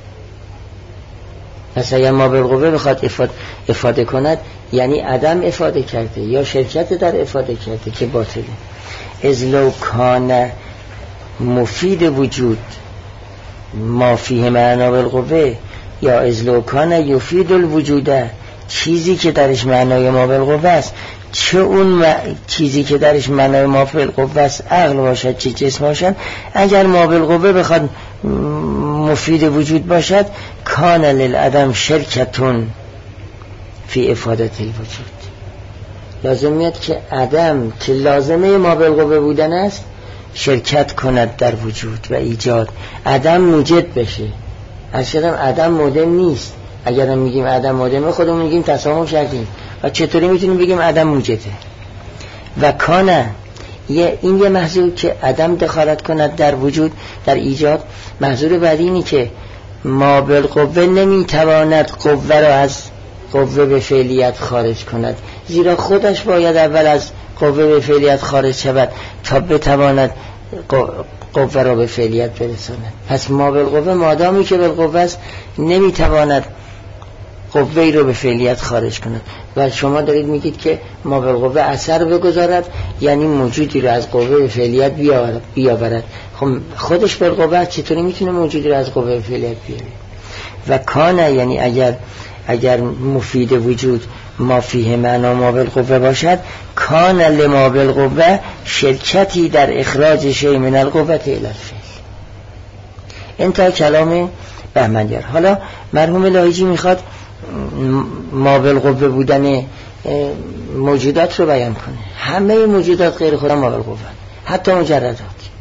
پس اگر ما بالقوه بخواد افاده, افاده کند یعنی عدم افاده کرده یا شرکت در افاده کرده که باطله. از لو کان مفید وجود ما فیه معنا بالقوه یا از لو کان یفید الوجوده چیزی که درش معنای ما بالقوه است، چه اون م... چیزی که درش معنای ما بالقوه است عقل باشد چه جسم باشد، اگر ما بالقوه بخواد مفید وجود باشد، کان للعدم شرکتون فی افادت الوجود. لازم میاد که عدم که لازمه ما بالقوه بودن است شرکت کند در وجود و ایجاد. عدم موجد بشه. اصلا عدم مودم نیست. اگر میگیم عدم مودمه، خودمون میگیم تسامح کردیم. و چطوری میتونیم بگیم عدم موجده؟ و کانه یه این یه محضور که عدم دخالت کند در وجود، در ایجاد. محضور بعدی اینی که ما بالقوه نمیتواند قوه را از قوه به فعلیت خارج کند، زیرا خودش باید اول از قوه به فعلیت خارج شود تا بتواند قوه را به فعلیت برساند. پس ما بالقوه مادامی که بالقوه است نمیتواند قوه رو به فعلیت خارج کند. و شما دارید میگید که ما بالقوه اثر بگذارد، یعنی موجودی رو از قوه به فعلیت بیاورد. خب خودش بالقوه چطوری میتونه موجودی رو از قوه به فعلیت بیاره؟ و کانه یعنی اگر اگر مفید وجود ما فیه معنا ما بالقوه باشد، کان لما بالقوه شرکتی در اخراج شیء من القوه الی الفعل. انتهای کلام بهمنیار. حالا مرحوم لاهیجی میخواد ما بالقوه بودن موجودات رو بیان کنه. همه موجودات غیر خدا ما بالقوه، حتی مجردات.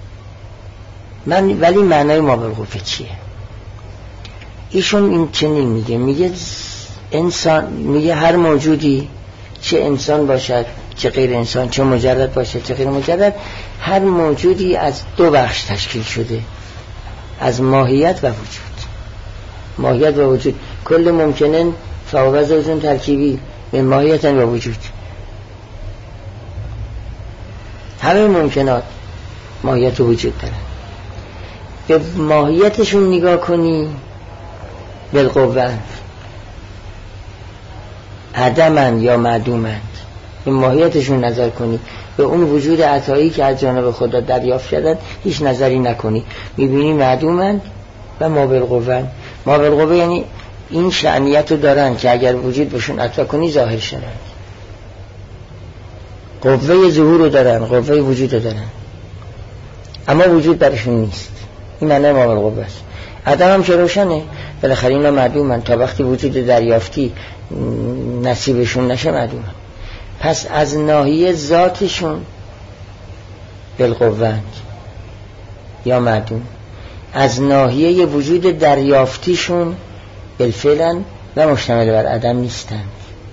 من ولی معنای ما بالقوه چیه؟ ایشون این چنین میگه، میگه انسان، میگه هر موجودی، چه انسان باشد چه غیر انسان، چه مجرد باشد چه غیر مجرد، هر موجودی از دو بخش تشکیل شده، از ماهیت و وجود. ماهیت و وجود کل ممکنه فوض ازون ترکیبی به ماهیت و وجود. همه ممکنات ماهیت و وجود دارن. به ماهیتشون نگاه کنی بالقوه، عدمن یا معدومند. به ماهیتشون نظر کنی، به اون وجود عطایی که از جانب خدا دریافت شدن هیچ نظری نکنی، میبینی معدومند و ما بالقوه. ما بالقوه یعنی این شأنیت رو دارن که اگر وجود بهشون عطا کنی ظاهر شدن، قوه ظهور رو دارن، قوه وجود رو دارن، اما وجود برشون نیست. این معنی ما بالقوه است. عدم هم که روشنه، بالاخره اینا معدومن، تا وقتی وجود دریافتی نصیبشون نشه معدومن. پس از ناحیه ذاتشون بالقوه یا معدوم، از ناحیه وجود دریافتیشون بالفعلن و مشتمل بر عدم نیستن.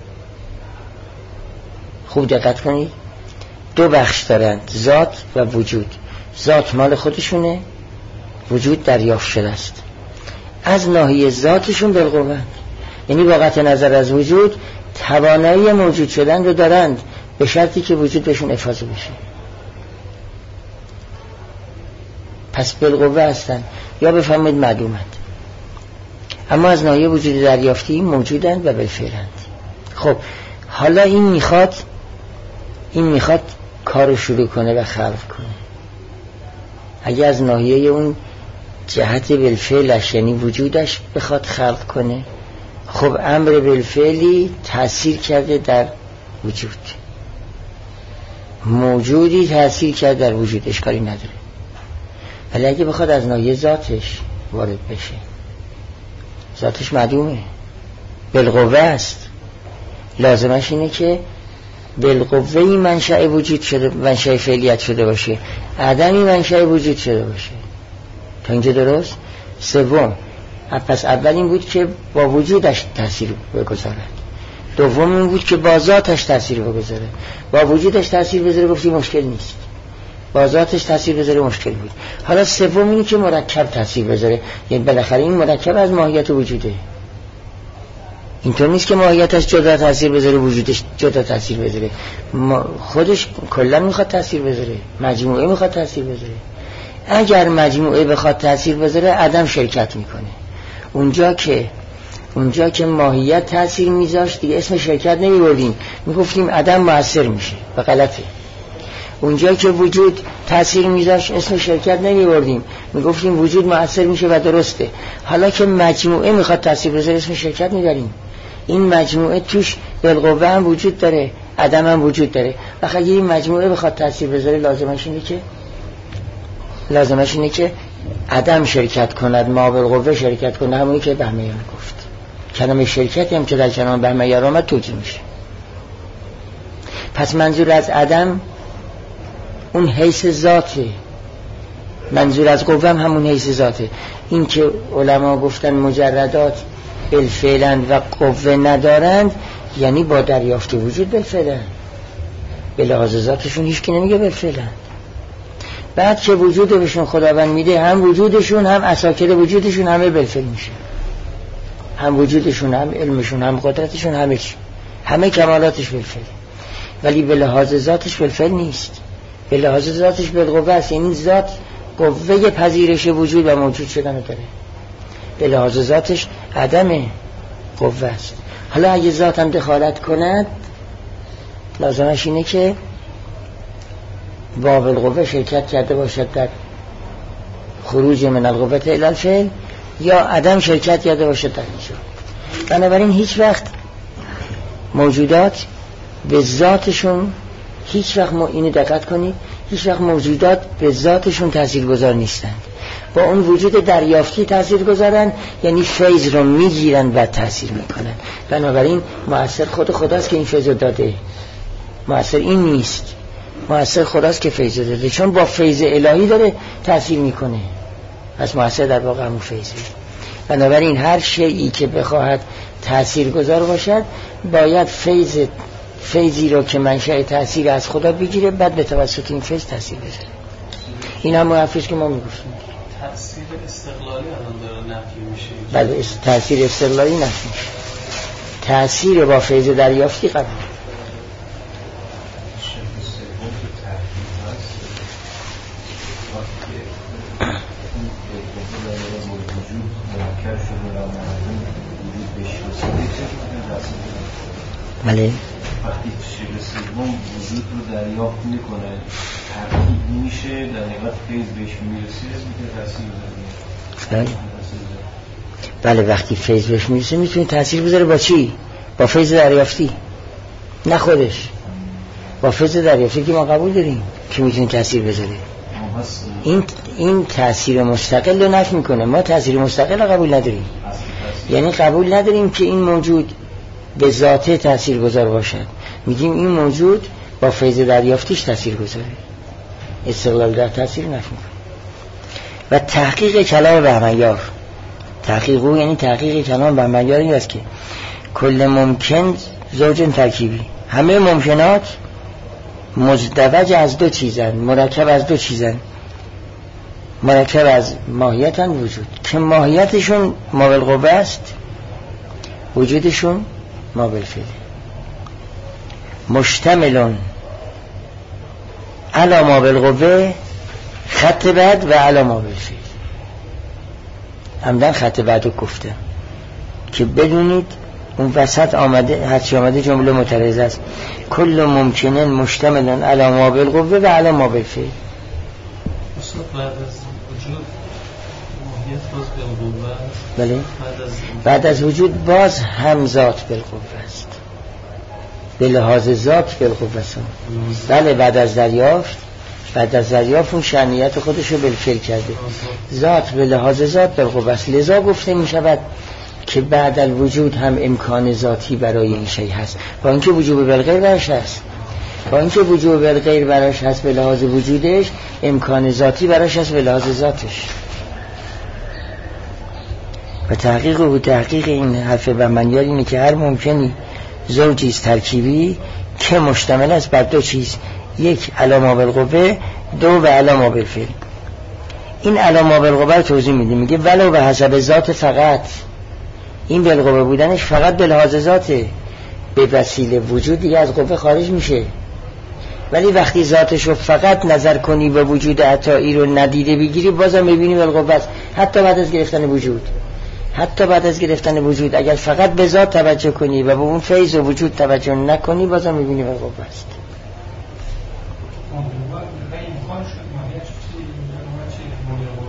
خوب دقت کنید، دو بخش دارند، ذات و وجود. ذات مال خودشونه، وجود دریافت شده است. از ناحیه ذاتشون بالقوه، یعنی با قطع نظر از وجود توانایی موجود شدن رو دارند، به شرطی که وجود بهشون افاضه بشه. پس بالقوه هستند یا بفهمید معدومند، اما از ناحیه وجود دریافتی موجودند و بالفعلند. خب حالا این میخواد این میخواد کارو شروع کنه و خلق کنه. اگه از ناحیه اون جهت بالفعلش یعنی وجودش بخواد خلق کنه، خب امر بالفعلی تأثیر کرده در وجود، موجودی تأثیر کرده در وجود، اشکالی نداره. ولی اگه بخواد از ناحیه ذاتش وارد بشه، ذاتش معدومه، بالقوه است، لازمش اینه که بالقوه منشأ وجود شده، منشأ فعلیت شده باشه، عدمی منشأ وجود شده باشه. تا اینجا درست؟ سوم، پس اول این بود که با وجودش تأثیر بگذارد، دوم این بود که با ذاتش تأثیر بگذاره. با وجودش تأثیر بذاره گفتی مشکل نیست، با ذاتش تأثیر بذاره مشکل بود. حالا سوم اینه که مرکب تأثیر بذاره، یعنی بالاخره این مرکب از ماهیت وجوده. اینطور نیست که ماهیتش جدا تأثیر بذاره وجودش جدا تأثیر بذاره، خودش کلا میخواد تأثیر بذاره، مجموعه میخواد تأثیر بذاره. اگر مجموعه بخواد تأثیر بذاره عدم شرکت میکنه. اونجا که اونجا که ماهیت تأثیر میذاشت دیگه اسم شرکت نمیبردیم، میگفتیم عدم مؤثر میشه و غلطه. اونجا که وجود تأثیر میذاشت اسم شرکت نمیبردیم، میگفتیم وجود مؤثر میشه و درسته. حالا که مجموعه میخواد تأثیر بذاره اسم شرکت میبریم. این مجموعه توش بالقوه هم وجود داره، عدم هم وجود داره. و اگه این مجموعه بخواد تاثیر بذاره لازمش اینه که لازمش اینه که عدم شرکت کند، ما بالقوه شرکت کنه. همونی که بهمنیان گفت، کلمه شرکتی هم که در کلام بهمنیان آمد توجیه میشه. پس منظور از عدم اون حیث ذاته، منظور از قوه هم همون حیث ذاته. این که علما گفتن مجردات بالفعلند و قوه ندارند یعنی با دریافت وجود بالفعلند، به لحاظ ذاتشون هیچ کی نمیگه بالفعلند. بعد که وجود بهشون خداوند میده، هم وجودشون هم اساکر وجودشون همه بالفعل میشه، هم وجودشون هم علمشون هم قدرتشون همه چی، همه کمالاتش بالفعل، ولی به لحاظ ذاتش بالفعل نیست، به لحاظ ذاتش بالقوه است. یعنی ذات قوه پذیرش وجود و موجود شدن داره، به لحاظ ذاتش عدم قوه است. حالا اگه ذات هم دخالت کند لازمش اینه که با بالقوه شرکت کرده باشد در خروج من القوه الی الفعل، یا عدم شرکت کرده باشد در اینجا. بنابراین هیچ وقت موجودات به ذاتشون، هیچ وقت ما اینو دقت کنید، هیچ وقت موجودات به ذاتشون تاثیرگذار نیستند، با اون وجود دریافتی تاثیر گذارن، یعنی فیض رو میگیرن و تاثیر میکنن. بنابراین مؤثر خود خداست که این فیض رو داده، مؤثر این نیست، مؤثر خداست که فیض رو داده، چون با فیض الهی داره تاثیر میکنه، پس مؤثر در واقع همون فیضه. بنابراین هر شیئی که بخواهد تاثیر گذار باشد باید فیض فیضی رو که منشأ تاثیر از خدا بگیره، بعد به توسط این فیض تاثیر بذاره. این هم حرفیه که ما میگفتیم. تاثیر استقلالی الان داره نفی میشه. بله، تاثیر استقلالی نفی میشه، تاثیر با فیض دریافتی قبول. بله، وقتی شکل سوم وجود رو دریافت میکنه ترکیب میشه، در نهایت فیض بهش میرسه، میتونه تاثیر بذاره. بله، وقتی فیض بهش میرسه میتونه تاثیر بذاره. با چی؟ با فیض دریافتی، نه خودش، با فیض دریافتی که ما قبول داریم که میتونه تاثیر بذاره. این این تاثیر مستقل رو نفی میکنه، ما تاثیر مستقل رو قبول نداریم. یعنی قبول نداریم که این موجود به ذاته تأثیر گذار باشد، میگیم این موجود با فیض دریافتیش تأثیر گذاره، استقلال در تأثیر نفی. و تحقیق کلام بهمنیار، تحقیق او یعنی تحقیق کلام بهمنیار این است که کل ممکن زوج ترکیبی، همه ممکنات مزدوج از دو چیزن، مرکب از دو چیزن، مرکب از ماهیت و وجود، که ماهیتشون ما بالقوه است، وجودشون ما بالفعل، مشتملون علی ما بالقوه خط بعد و علی ما بالفعل. همدن خط بعد رو گفتم که بدونید اون وسط آمده، هرچی آمده جمله مترجم است، کل ممکنن مشتملون علی ما بالقوه و علی ما بالفعل. اصلا بعد از وجود ماهیت باز بالقوه، بله، بعد از بعد از وجود باز هم ذات بالقوه است، به لحاظ ذات بالقوه است. بله، بعد از دریافت، بعد از دریافت اون شأنیت خودش رو بالفعل کرده، ذات به لحاظ ذات بالقوه است. لذا گفته می شود که بعد از وجود هم امکان ذاتی برای این شیء هست، با اینکه وجود بالغیر برش هست، با اینکه وجود بالغیر برش هست به لحاظ وجودش، امکان ذاتی برش هست به لحاظ ذاتش. و تحقیق و تحقیق این حرف بهمنیار اینه که هر ممکنی زوجی است ترکیبی که مشتمل است بر دو چیز، یک علی ما بالقوه، دو و علی ما بالفعل. این علی ما بالقوه رو توضیح میده، میگه ولو به حسب ذات فقط، این بالقوه بودنش فقط به لحاظ ذاته، به وسیله وجود دیگه از قوه خارج میشه. ولی وقتی ذاتش رو فقط نظر کنی و وجود عطایی رو ندیده بگیری، بازم میبینی بالقوه است، حتی بعد از گرفتن وجود. حتی بعد از گرفتن وجود اگر فقط به ذات توجه کنی و به اون فیض و وجود توجه نکنی، بازم میبینی بالقوه است.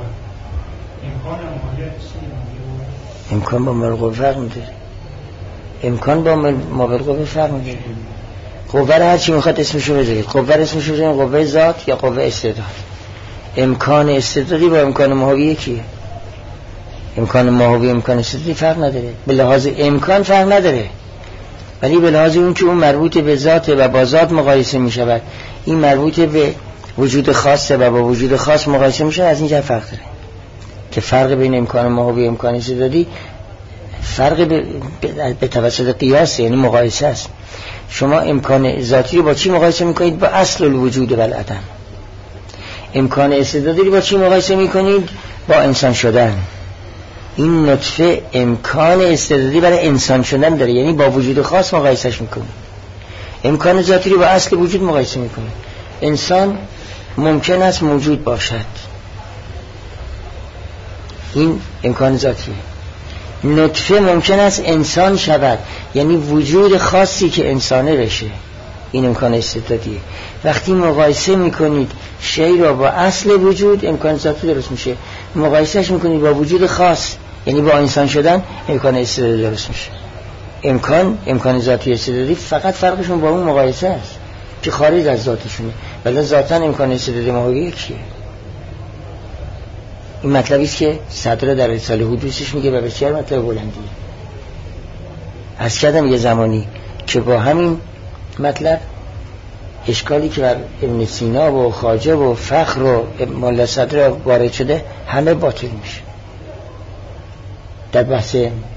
امکان با بالقوه فرق می‌کنه. امکان با ما بالقوه فرق میکنه. قوه رو هر چی میخواد اسمشو بذارید، قوه رو اسمشو بذارید قوه ذات یا قوه استعداد. امکان استعدادی با امکان ماهوی یکیه. امکان ماهوی امکان استعدادی فرق نداره، به لحاظ امکان فرق نداره، ولی به لحاظ اون که اون مربوط به ذاته و با ذات مقایسه میشود، این مربوط به وجود خاصه و با وجود خاص مقایسه میشه، از اینجا فرق داره که فرق بین امکان ماهوی امکان استعدادی فرق به, به توسط قیاس یعنی مقایسه است. شما امکان ذاتی رو با چی مقایسه میکنید؟ با اصل الوجود و العدم. امکان استعدادی رو با چی مقایسه میکنید؟ با انسان شدن. این نطفه امکان استعدادی برای انسان شدن داره، یعنی با وجود خاص مقایسهش میکنید. امکان ذاتی رو با اصل وجود مقایسه میکنید. انسان ممکن است موجود باشد، این امکان ذاتیه. نطفه ممکن است انسان شود، یعنی وجود خاصی که انسانه بشه، این امکان استعدادیه. وقتی مقایسه میکنید شی را با اصل وجود، امکان ذاتی درست میشه. مقایسهش میکنید با وجود خاص، یعنی با انسان شدن، امکان استعدادی درست میشه. امکان امکان ذاتی استعدادی فقط فرقشون با اون مقایسه است که خارج از ذاتشونه، ولی ذاتاً امکان استعدادی ماهوی یکیه. این مطلبی است که صدر در رساله حدوثش میگه و بسیار مطلب بلندی. از کردم یه زمانی که با همین مطلب اشکالی که بر ابن سینا و خواجه و فخر و مولا صدر وارد شده همه باطل میشه. در بحث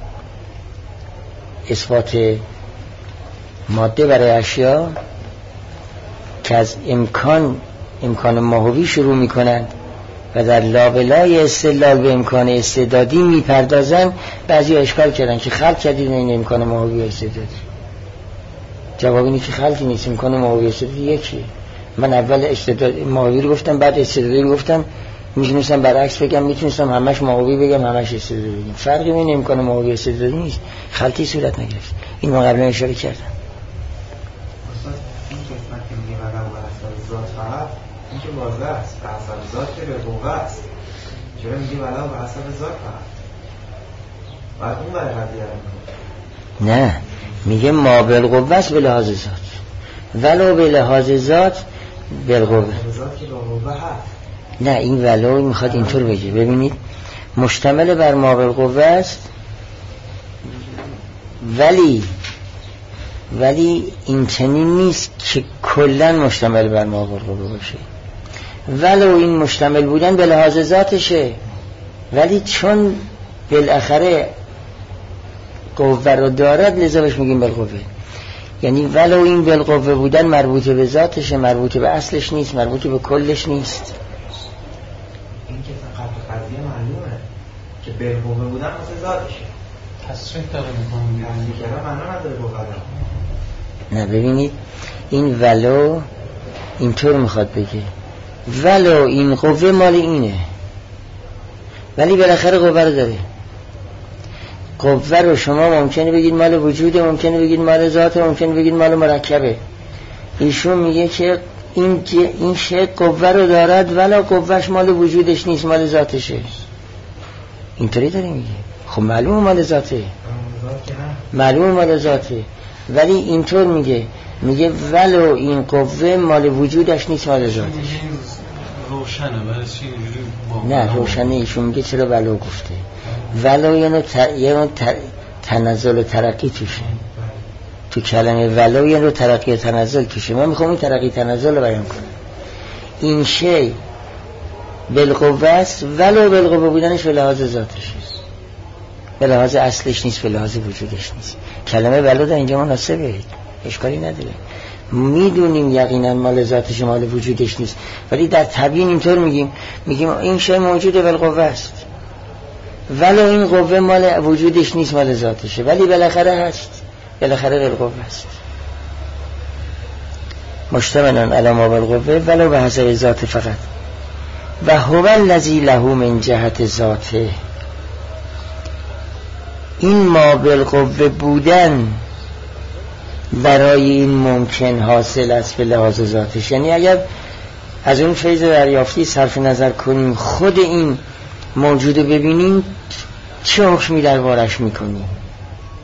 اثبات ماده برای اشیا که از امکان امکان ماهوی شروع میکنند و در لابلای استدلال به امکان استعدادی میپردازن، بعضی اشکال کردن که خلق کردید این امکان ماهوی و استعدادی. جواب اینه که خلقی نیست، امکان ماهوی و استعدادی یکیه. من اول استعداد ماهوی رو گفتم، بعد استعدادی رو گفتم. میتونستم برعکس بگم، میتونستم همش ماهوی بگم همش استعدادی بگم. فرقی بین امکان ماهوی و استعدادی نیست، خلطی صورت نگرفت. این ما قبلا اشاره کردم. استاد این قسمت که میگه ولو بر اساس ذات فقط، این که واضح است، بر اساس ذات که به قوه است. چرا میگه ولو بر اساس ذات فقط؟ بعد اون برای قضیه رو میگه نه، میگه ما بالقوه است به لحاظ ذات، ولو به لحاظ ذات بالقوه. ذات که به قوه هست. نه، این ولو میخواد اینطور بگه. ببینید مشتمل بر ما بالقوه است، ولی ولی این چنین نیست که کلن مشتمل بر ما بالقوه باشه. ولو این مشتمل بودن به لحاظ ذاتشه، ولی چون بالاخره قوه رو دارد لذا بهش میگیم بالقوه. یعنی ولو این بالقوه بودن مربوط به ذاتشه، مربوط به اصلش نیست، مربوط به کلش نیست. این که فقط قضیه معلومه که بالقوه بودن مثل ذاتشه، تصریح داره میکنم تصریح کردن معنا نداره با ولو. نه ببینید این ولو اینطور میخواد بگه ولو این قوه مال اینه، ولی بالاخره قوه رو داره. قوه رو شما ممکنه بگید مال وجوده، ممکنه بگید مال ذاته، ممکنه بگید مال مرکبه. ایشون میگه که این این شی قوه رو دارد ولی قوهش مال وجودش نیست، مال ذاتشه. اینطوری داره میگه. خب معلومه مال ذاته، معلومه مال ذاته، ولی اینطور میگه میگه ولو این قوه مال وجودش نیست، مال ذاتش. روشنه برای چی اینجوری؟ نه روشنه. ایشون میگه چرا ولو گفته؟ ولو یه نوع ت... یه نوع ت... تنزل و ترقی توشه. تو کلمه ولو یه نوع ترقی و تنزل توشه. من میخوام این ترقی تنزل رو بیان کنم. این شی بالقوه است ولو بالقوه بودنش به لحاظ ذاتش نیست، به لحاظ اصلش نیست، به لحاظ وجودش نیست. کلمه ولو در اینجا مناسبه، اشکالی نداره. میدونیم یقینا مال ذاتش مال وجودش نیست، ولی در تبیین اینطور میگیم میگیم این شی موجود بالقوه است ولو این قوه مال وجودش نیست، مال ذاتشه، ولی بالاخره هست، بالاخره بالقوه است. مشتملن علی ما بالقوه ولو به حسب ذات فقط. و هو الذی له من جهت ذاته، این ما بالقوه بودن برای این ممکن حاصل است به لحاظ ذاتش. یعنی اگر از اون فیض دریافتی صرف نظر کنیم، خود این موجود ببینیم چه حکمی دربارش میکنیم.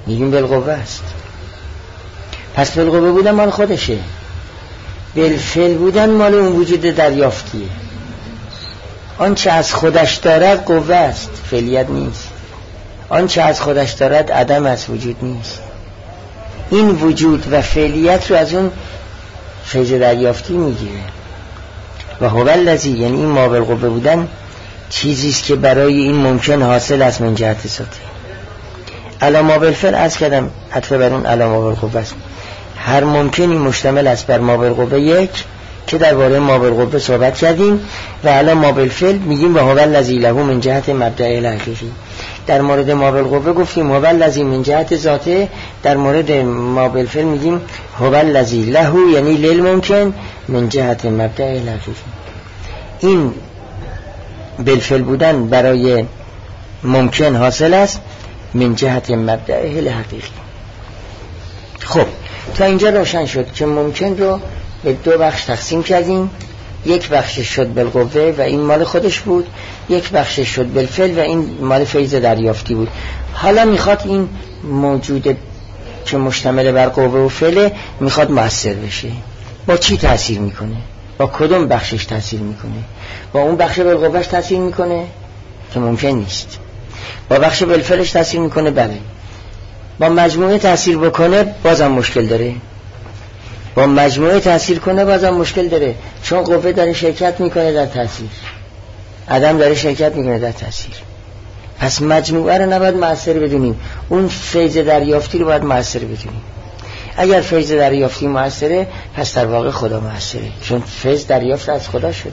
میگیم بالقوه است. پس بالقوه بودن مال خودشه، بالفعل بودن مال اون وجود دریافتیه. آنچه از خودش دارد قوه است، فعلیت نیست. آنچه از خودش دارد عدم است، وجود نیست. این وجود و فعلیت رو از اون فیض دریافتی میگیره. و هو الذی، یعنی این ما بالقوه بودن چیزیست که برای این ممکن حاصل است من جهت ذاته. علی ما بالفعل از کردم عطف بر اون علی ما بالقوه است. هر ممکنی مشتمل است بر ما بالقوه یک که درباره ما بالقوه صحبت کردیم، و علی ما بالفعل میگیم و هو الذی له من جهت مبدأ الحقیقی. در مورد ما بالقوه گفتیم هو الذی من جهت ذاته، در مورد ما بالفعل میگیم هو الذی له، یعنی لیل ممکن من جهت مبدأ الحقیقی. این بالفعل بودن برای ممکن حاصل است من جهت مبدأ الحقیقی. خب تا اینجا روشن شد که ممکن رو به دو بخش تقسیم کردیم. یک بخشش شد بالقوه و این مال خودش بود، یک بخشش شد بالفعل و این مال فیض دریافتی بود. حالا میخواد این موجود که مشتمل بر قوه و فعل میخواد مؤثر بشه. با چی تأثیر میکنه؟ با کدوم بخشش تأثیر میکنه؟ با اون بخش بالقوهش تأثیر میکنه که ممکن نیست. با بخش بالفعلش تأثیر میکنه، بله. با مجموعه تأثیر بکنه بازم مشکل داره. با مجموعه تأثیر کنه بازم مشکل داره، چون قوه داره شرکت میکنه در تأثیر، عدم داره شرکت میکنه در تأثیر. پس مجموعه رو نباید مؤثر بدونیم، اون فیض دریافتی رو باید مؤثر بدونیم. اگر فیض دریافتی مؤثره پس در واقع خدا مؤثره، چون فیض دریافت از خدا شده.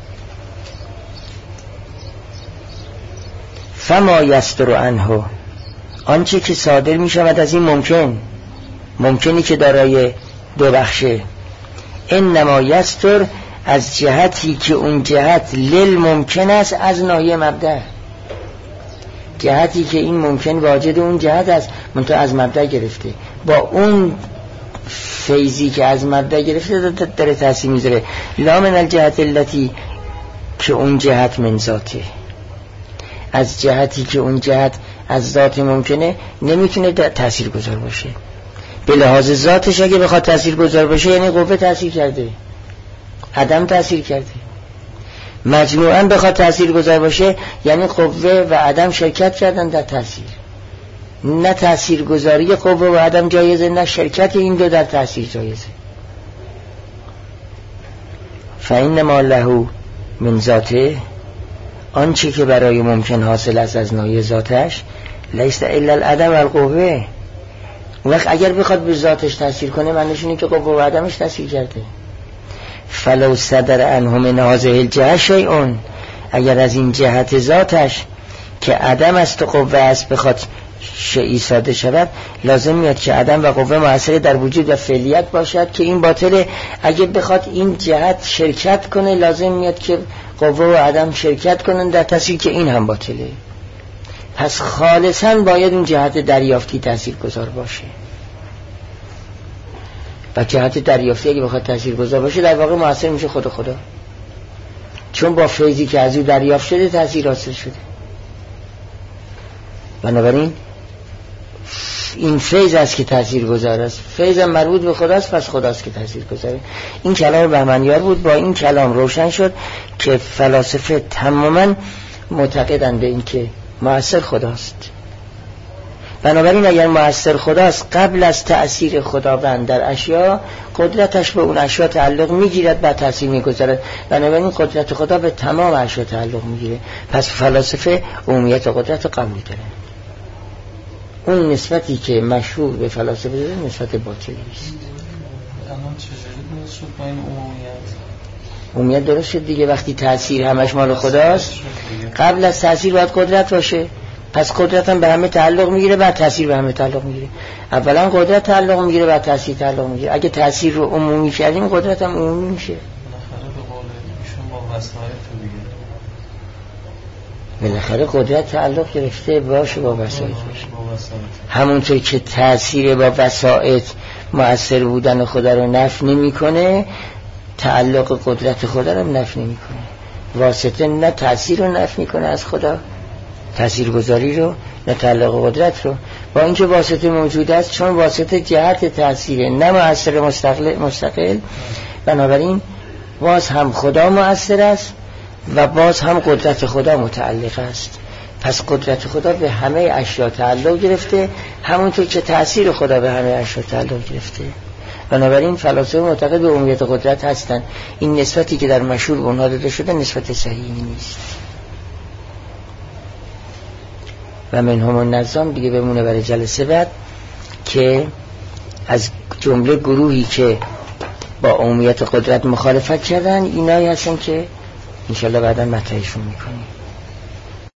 فما یستر عنه، آنچه که صادر می شود از این ممکن، ممکنی که دارای دو بخشه، انما یستر از جهتی که اون جهت لیل ممکن است از ناحیه مبدأ، جهتی که این ممکن واجد اون جهت است منتها از مبدأ گرفته، با اون فیضی که از مبدأ گرفته داره تأثیر میذاره. لا من الجهت التي که اون جهت من ذاته، از جهتی که اون جهت از ذات ممکنه نمیتونه تأثیر گذار باشه. به لحاظ ذاتش اگه بخواد تأثیر گذار باشه یعنی قوه تأثیر کرده، عدم تأثیر کرده. مجموعاً بخواد تأثیر گذار باشه یعنی قوه و عدم شرکت کردن در تأثیر. نه تأثیر گذاری قوه و عدم جایزه، نه شرکت این دو در تأثیر جایزه. فإنما له من ذاته، آنچه که برای ممکن حاصل است از ناحیه ذاتش، لیس الا العدم والقوه. وقت اگر بخواد به ذاتش تأثیر کنه معنیش اینه که قوه و عدمش تأثیر کرده. فلو صدر عنه من هذه الجهه شیء، اگر از این جهت ذاتش که عدم است و قوه است بخواد شیئی صادر شود، لازم میاد که عدم و قوه مؤثر در وجود و فعلیت باشد که این باطله. اگه بخواد این جهت شرکت کنه لازم میاد که قوه و عدم شرکت کنن در تأثیر که این هم باطله. پس خالصاً باید اون جهت دریافتی تأثیر گذار باشه، و جهت دریافتی اگه بخواد تأثیر گذار باشه در واقع مؤثر میشه خود خدا، چون با فیضی که از او دریافت شده تأثیر حاصل شده. بنابراین این فیض است که تأثیر گذار است، فیض مربوط به خداست، پس خداست که تأثیر گذاره. این کلام بهمنیار بود. با این کلام روشن شد که فلاسفه تماما معتقدند به این که مؤثر خداست. بنابراین اگر مؤثر خداست، قبل از تأثیر خداوند در اشیاء قدرتش به اون اشیاء تعلق میگیرد، بعد تأثیر میگذارد. بنابراین قدرت خدا به تمام اشیاء تعلق میگیره. پس فلاسفه عمومیت قدرت قبول داره. اون نسبتی که مشهور به فلاسفه داره نسبت باطلی است. الان چجوری درست شد با این عمومیت؟ عمومیت درست شد دیگه. وقتی تأثیر همش مال خداست، قبل از تأثیر باید قدرت باشه. پس قدرت هم به همه تعلق میگیره، بعد تأثیر به همه تعلق میگیره. اولا قدرت تعلق میگیره، بعد تأثیر تعلق میگیره. اگه تأثیر رو عمومی کردیم قدرت هم عمومی میشه. بالاخره به قول ایشون با وسایط دیگه، بالاخره قدرت تعلق گرفته باشه با وسایط باشه. همونطور که تأثیر با وسایط مؤثر بودن خدا رو نفی نمیکنه، تعلق قدرت خدا رو نفی نمیکنه. واسطه نه تأثیر رو نفی میکنه از خدا، تأثیر گذاری رو، نه تعلق قدرت رو، با اینکه واسطه موجود است، چون واسطه جهت تأثیره نه مؤثر مستقل مستقل، بنابراین باز هم خدا مؤثر است و باز هم قدرت خدا متعلق است. پس قدرت خدا به همه اشیا تعلق گرفته، همونطور که تأثیر خدا به همه اشیا تعلق گرفته. بنابراین فلاسفه معتقد به عمومیت قدرت هستند. این نسبتی که در مشهور به اونها داده شده نسبت صحیحی نیست. و منهم النظام دیگه بمونه برای جلسه بعد که از جمله گروهی که با عمومیت قدرت مخالفت کردن اینایی هستن که انشالله بعدا مطرحشون میکنیم.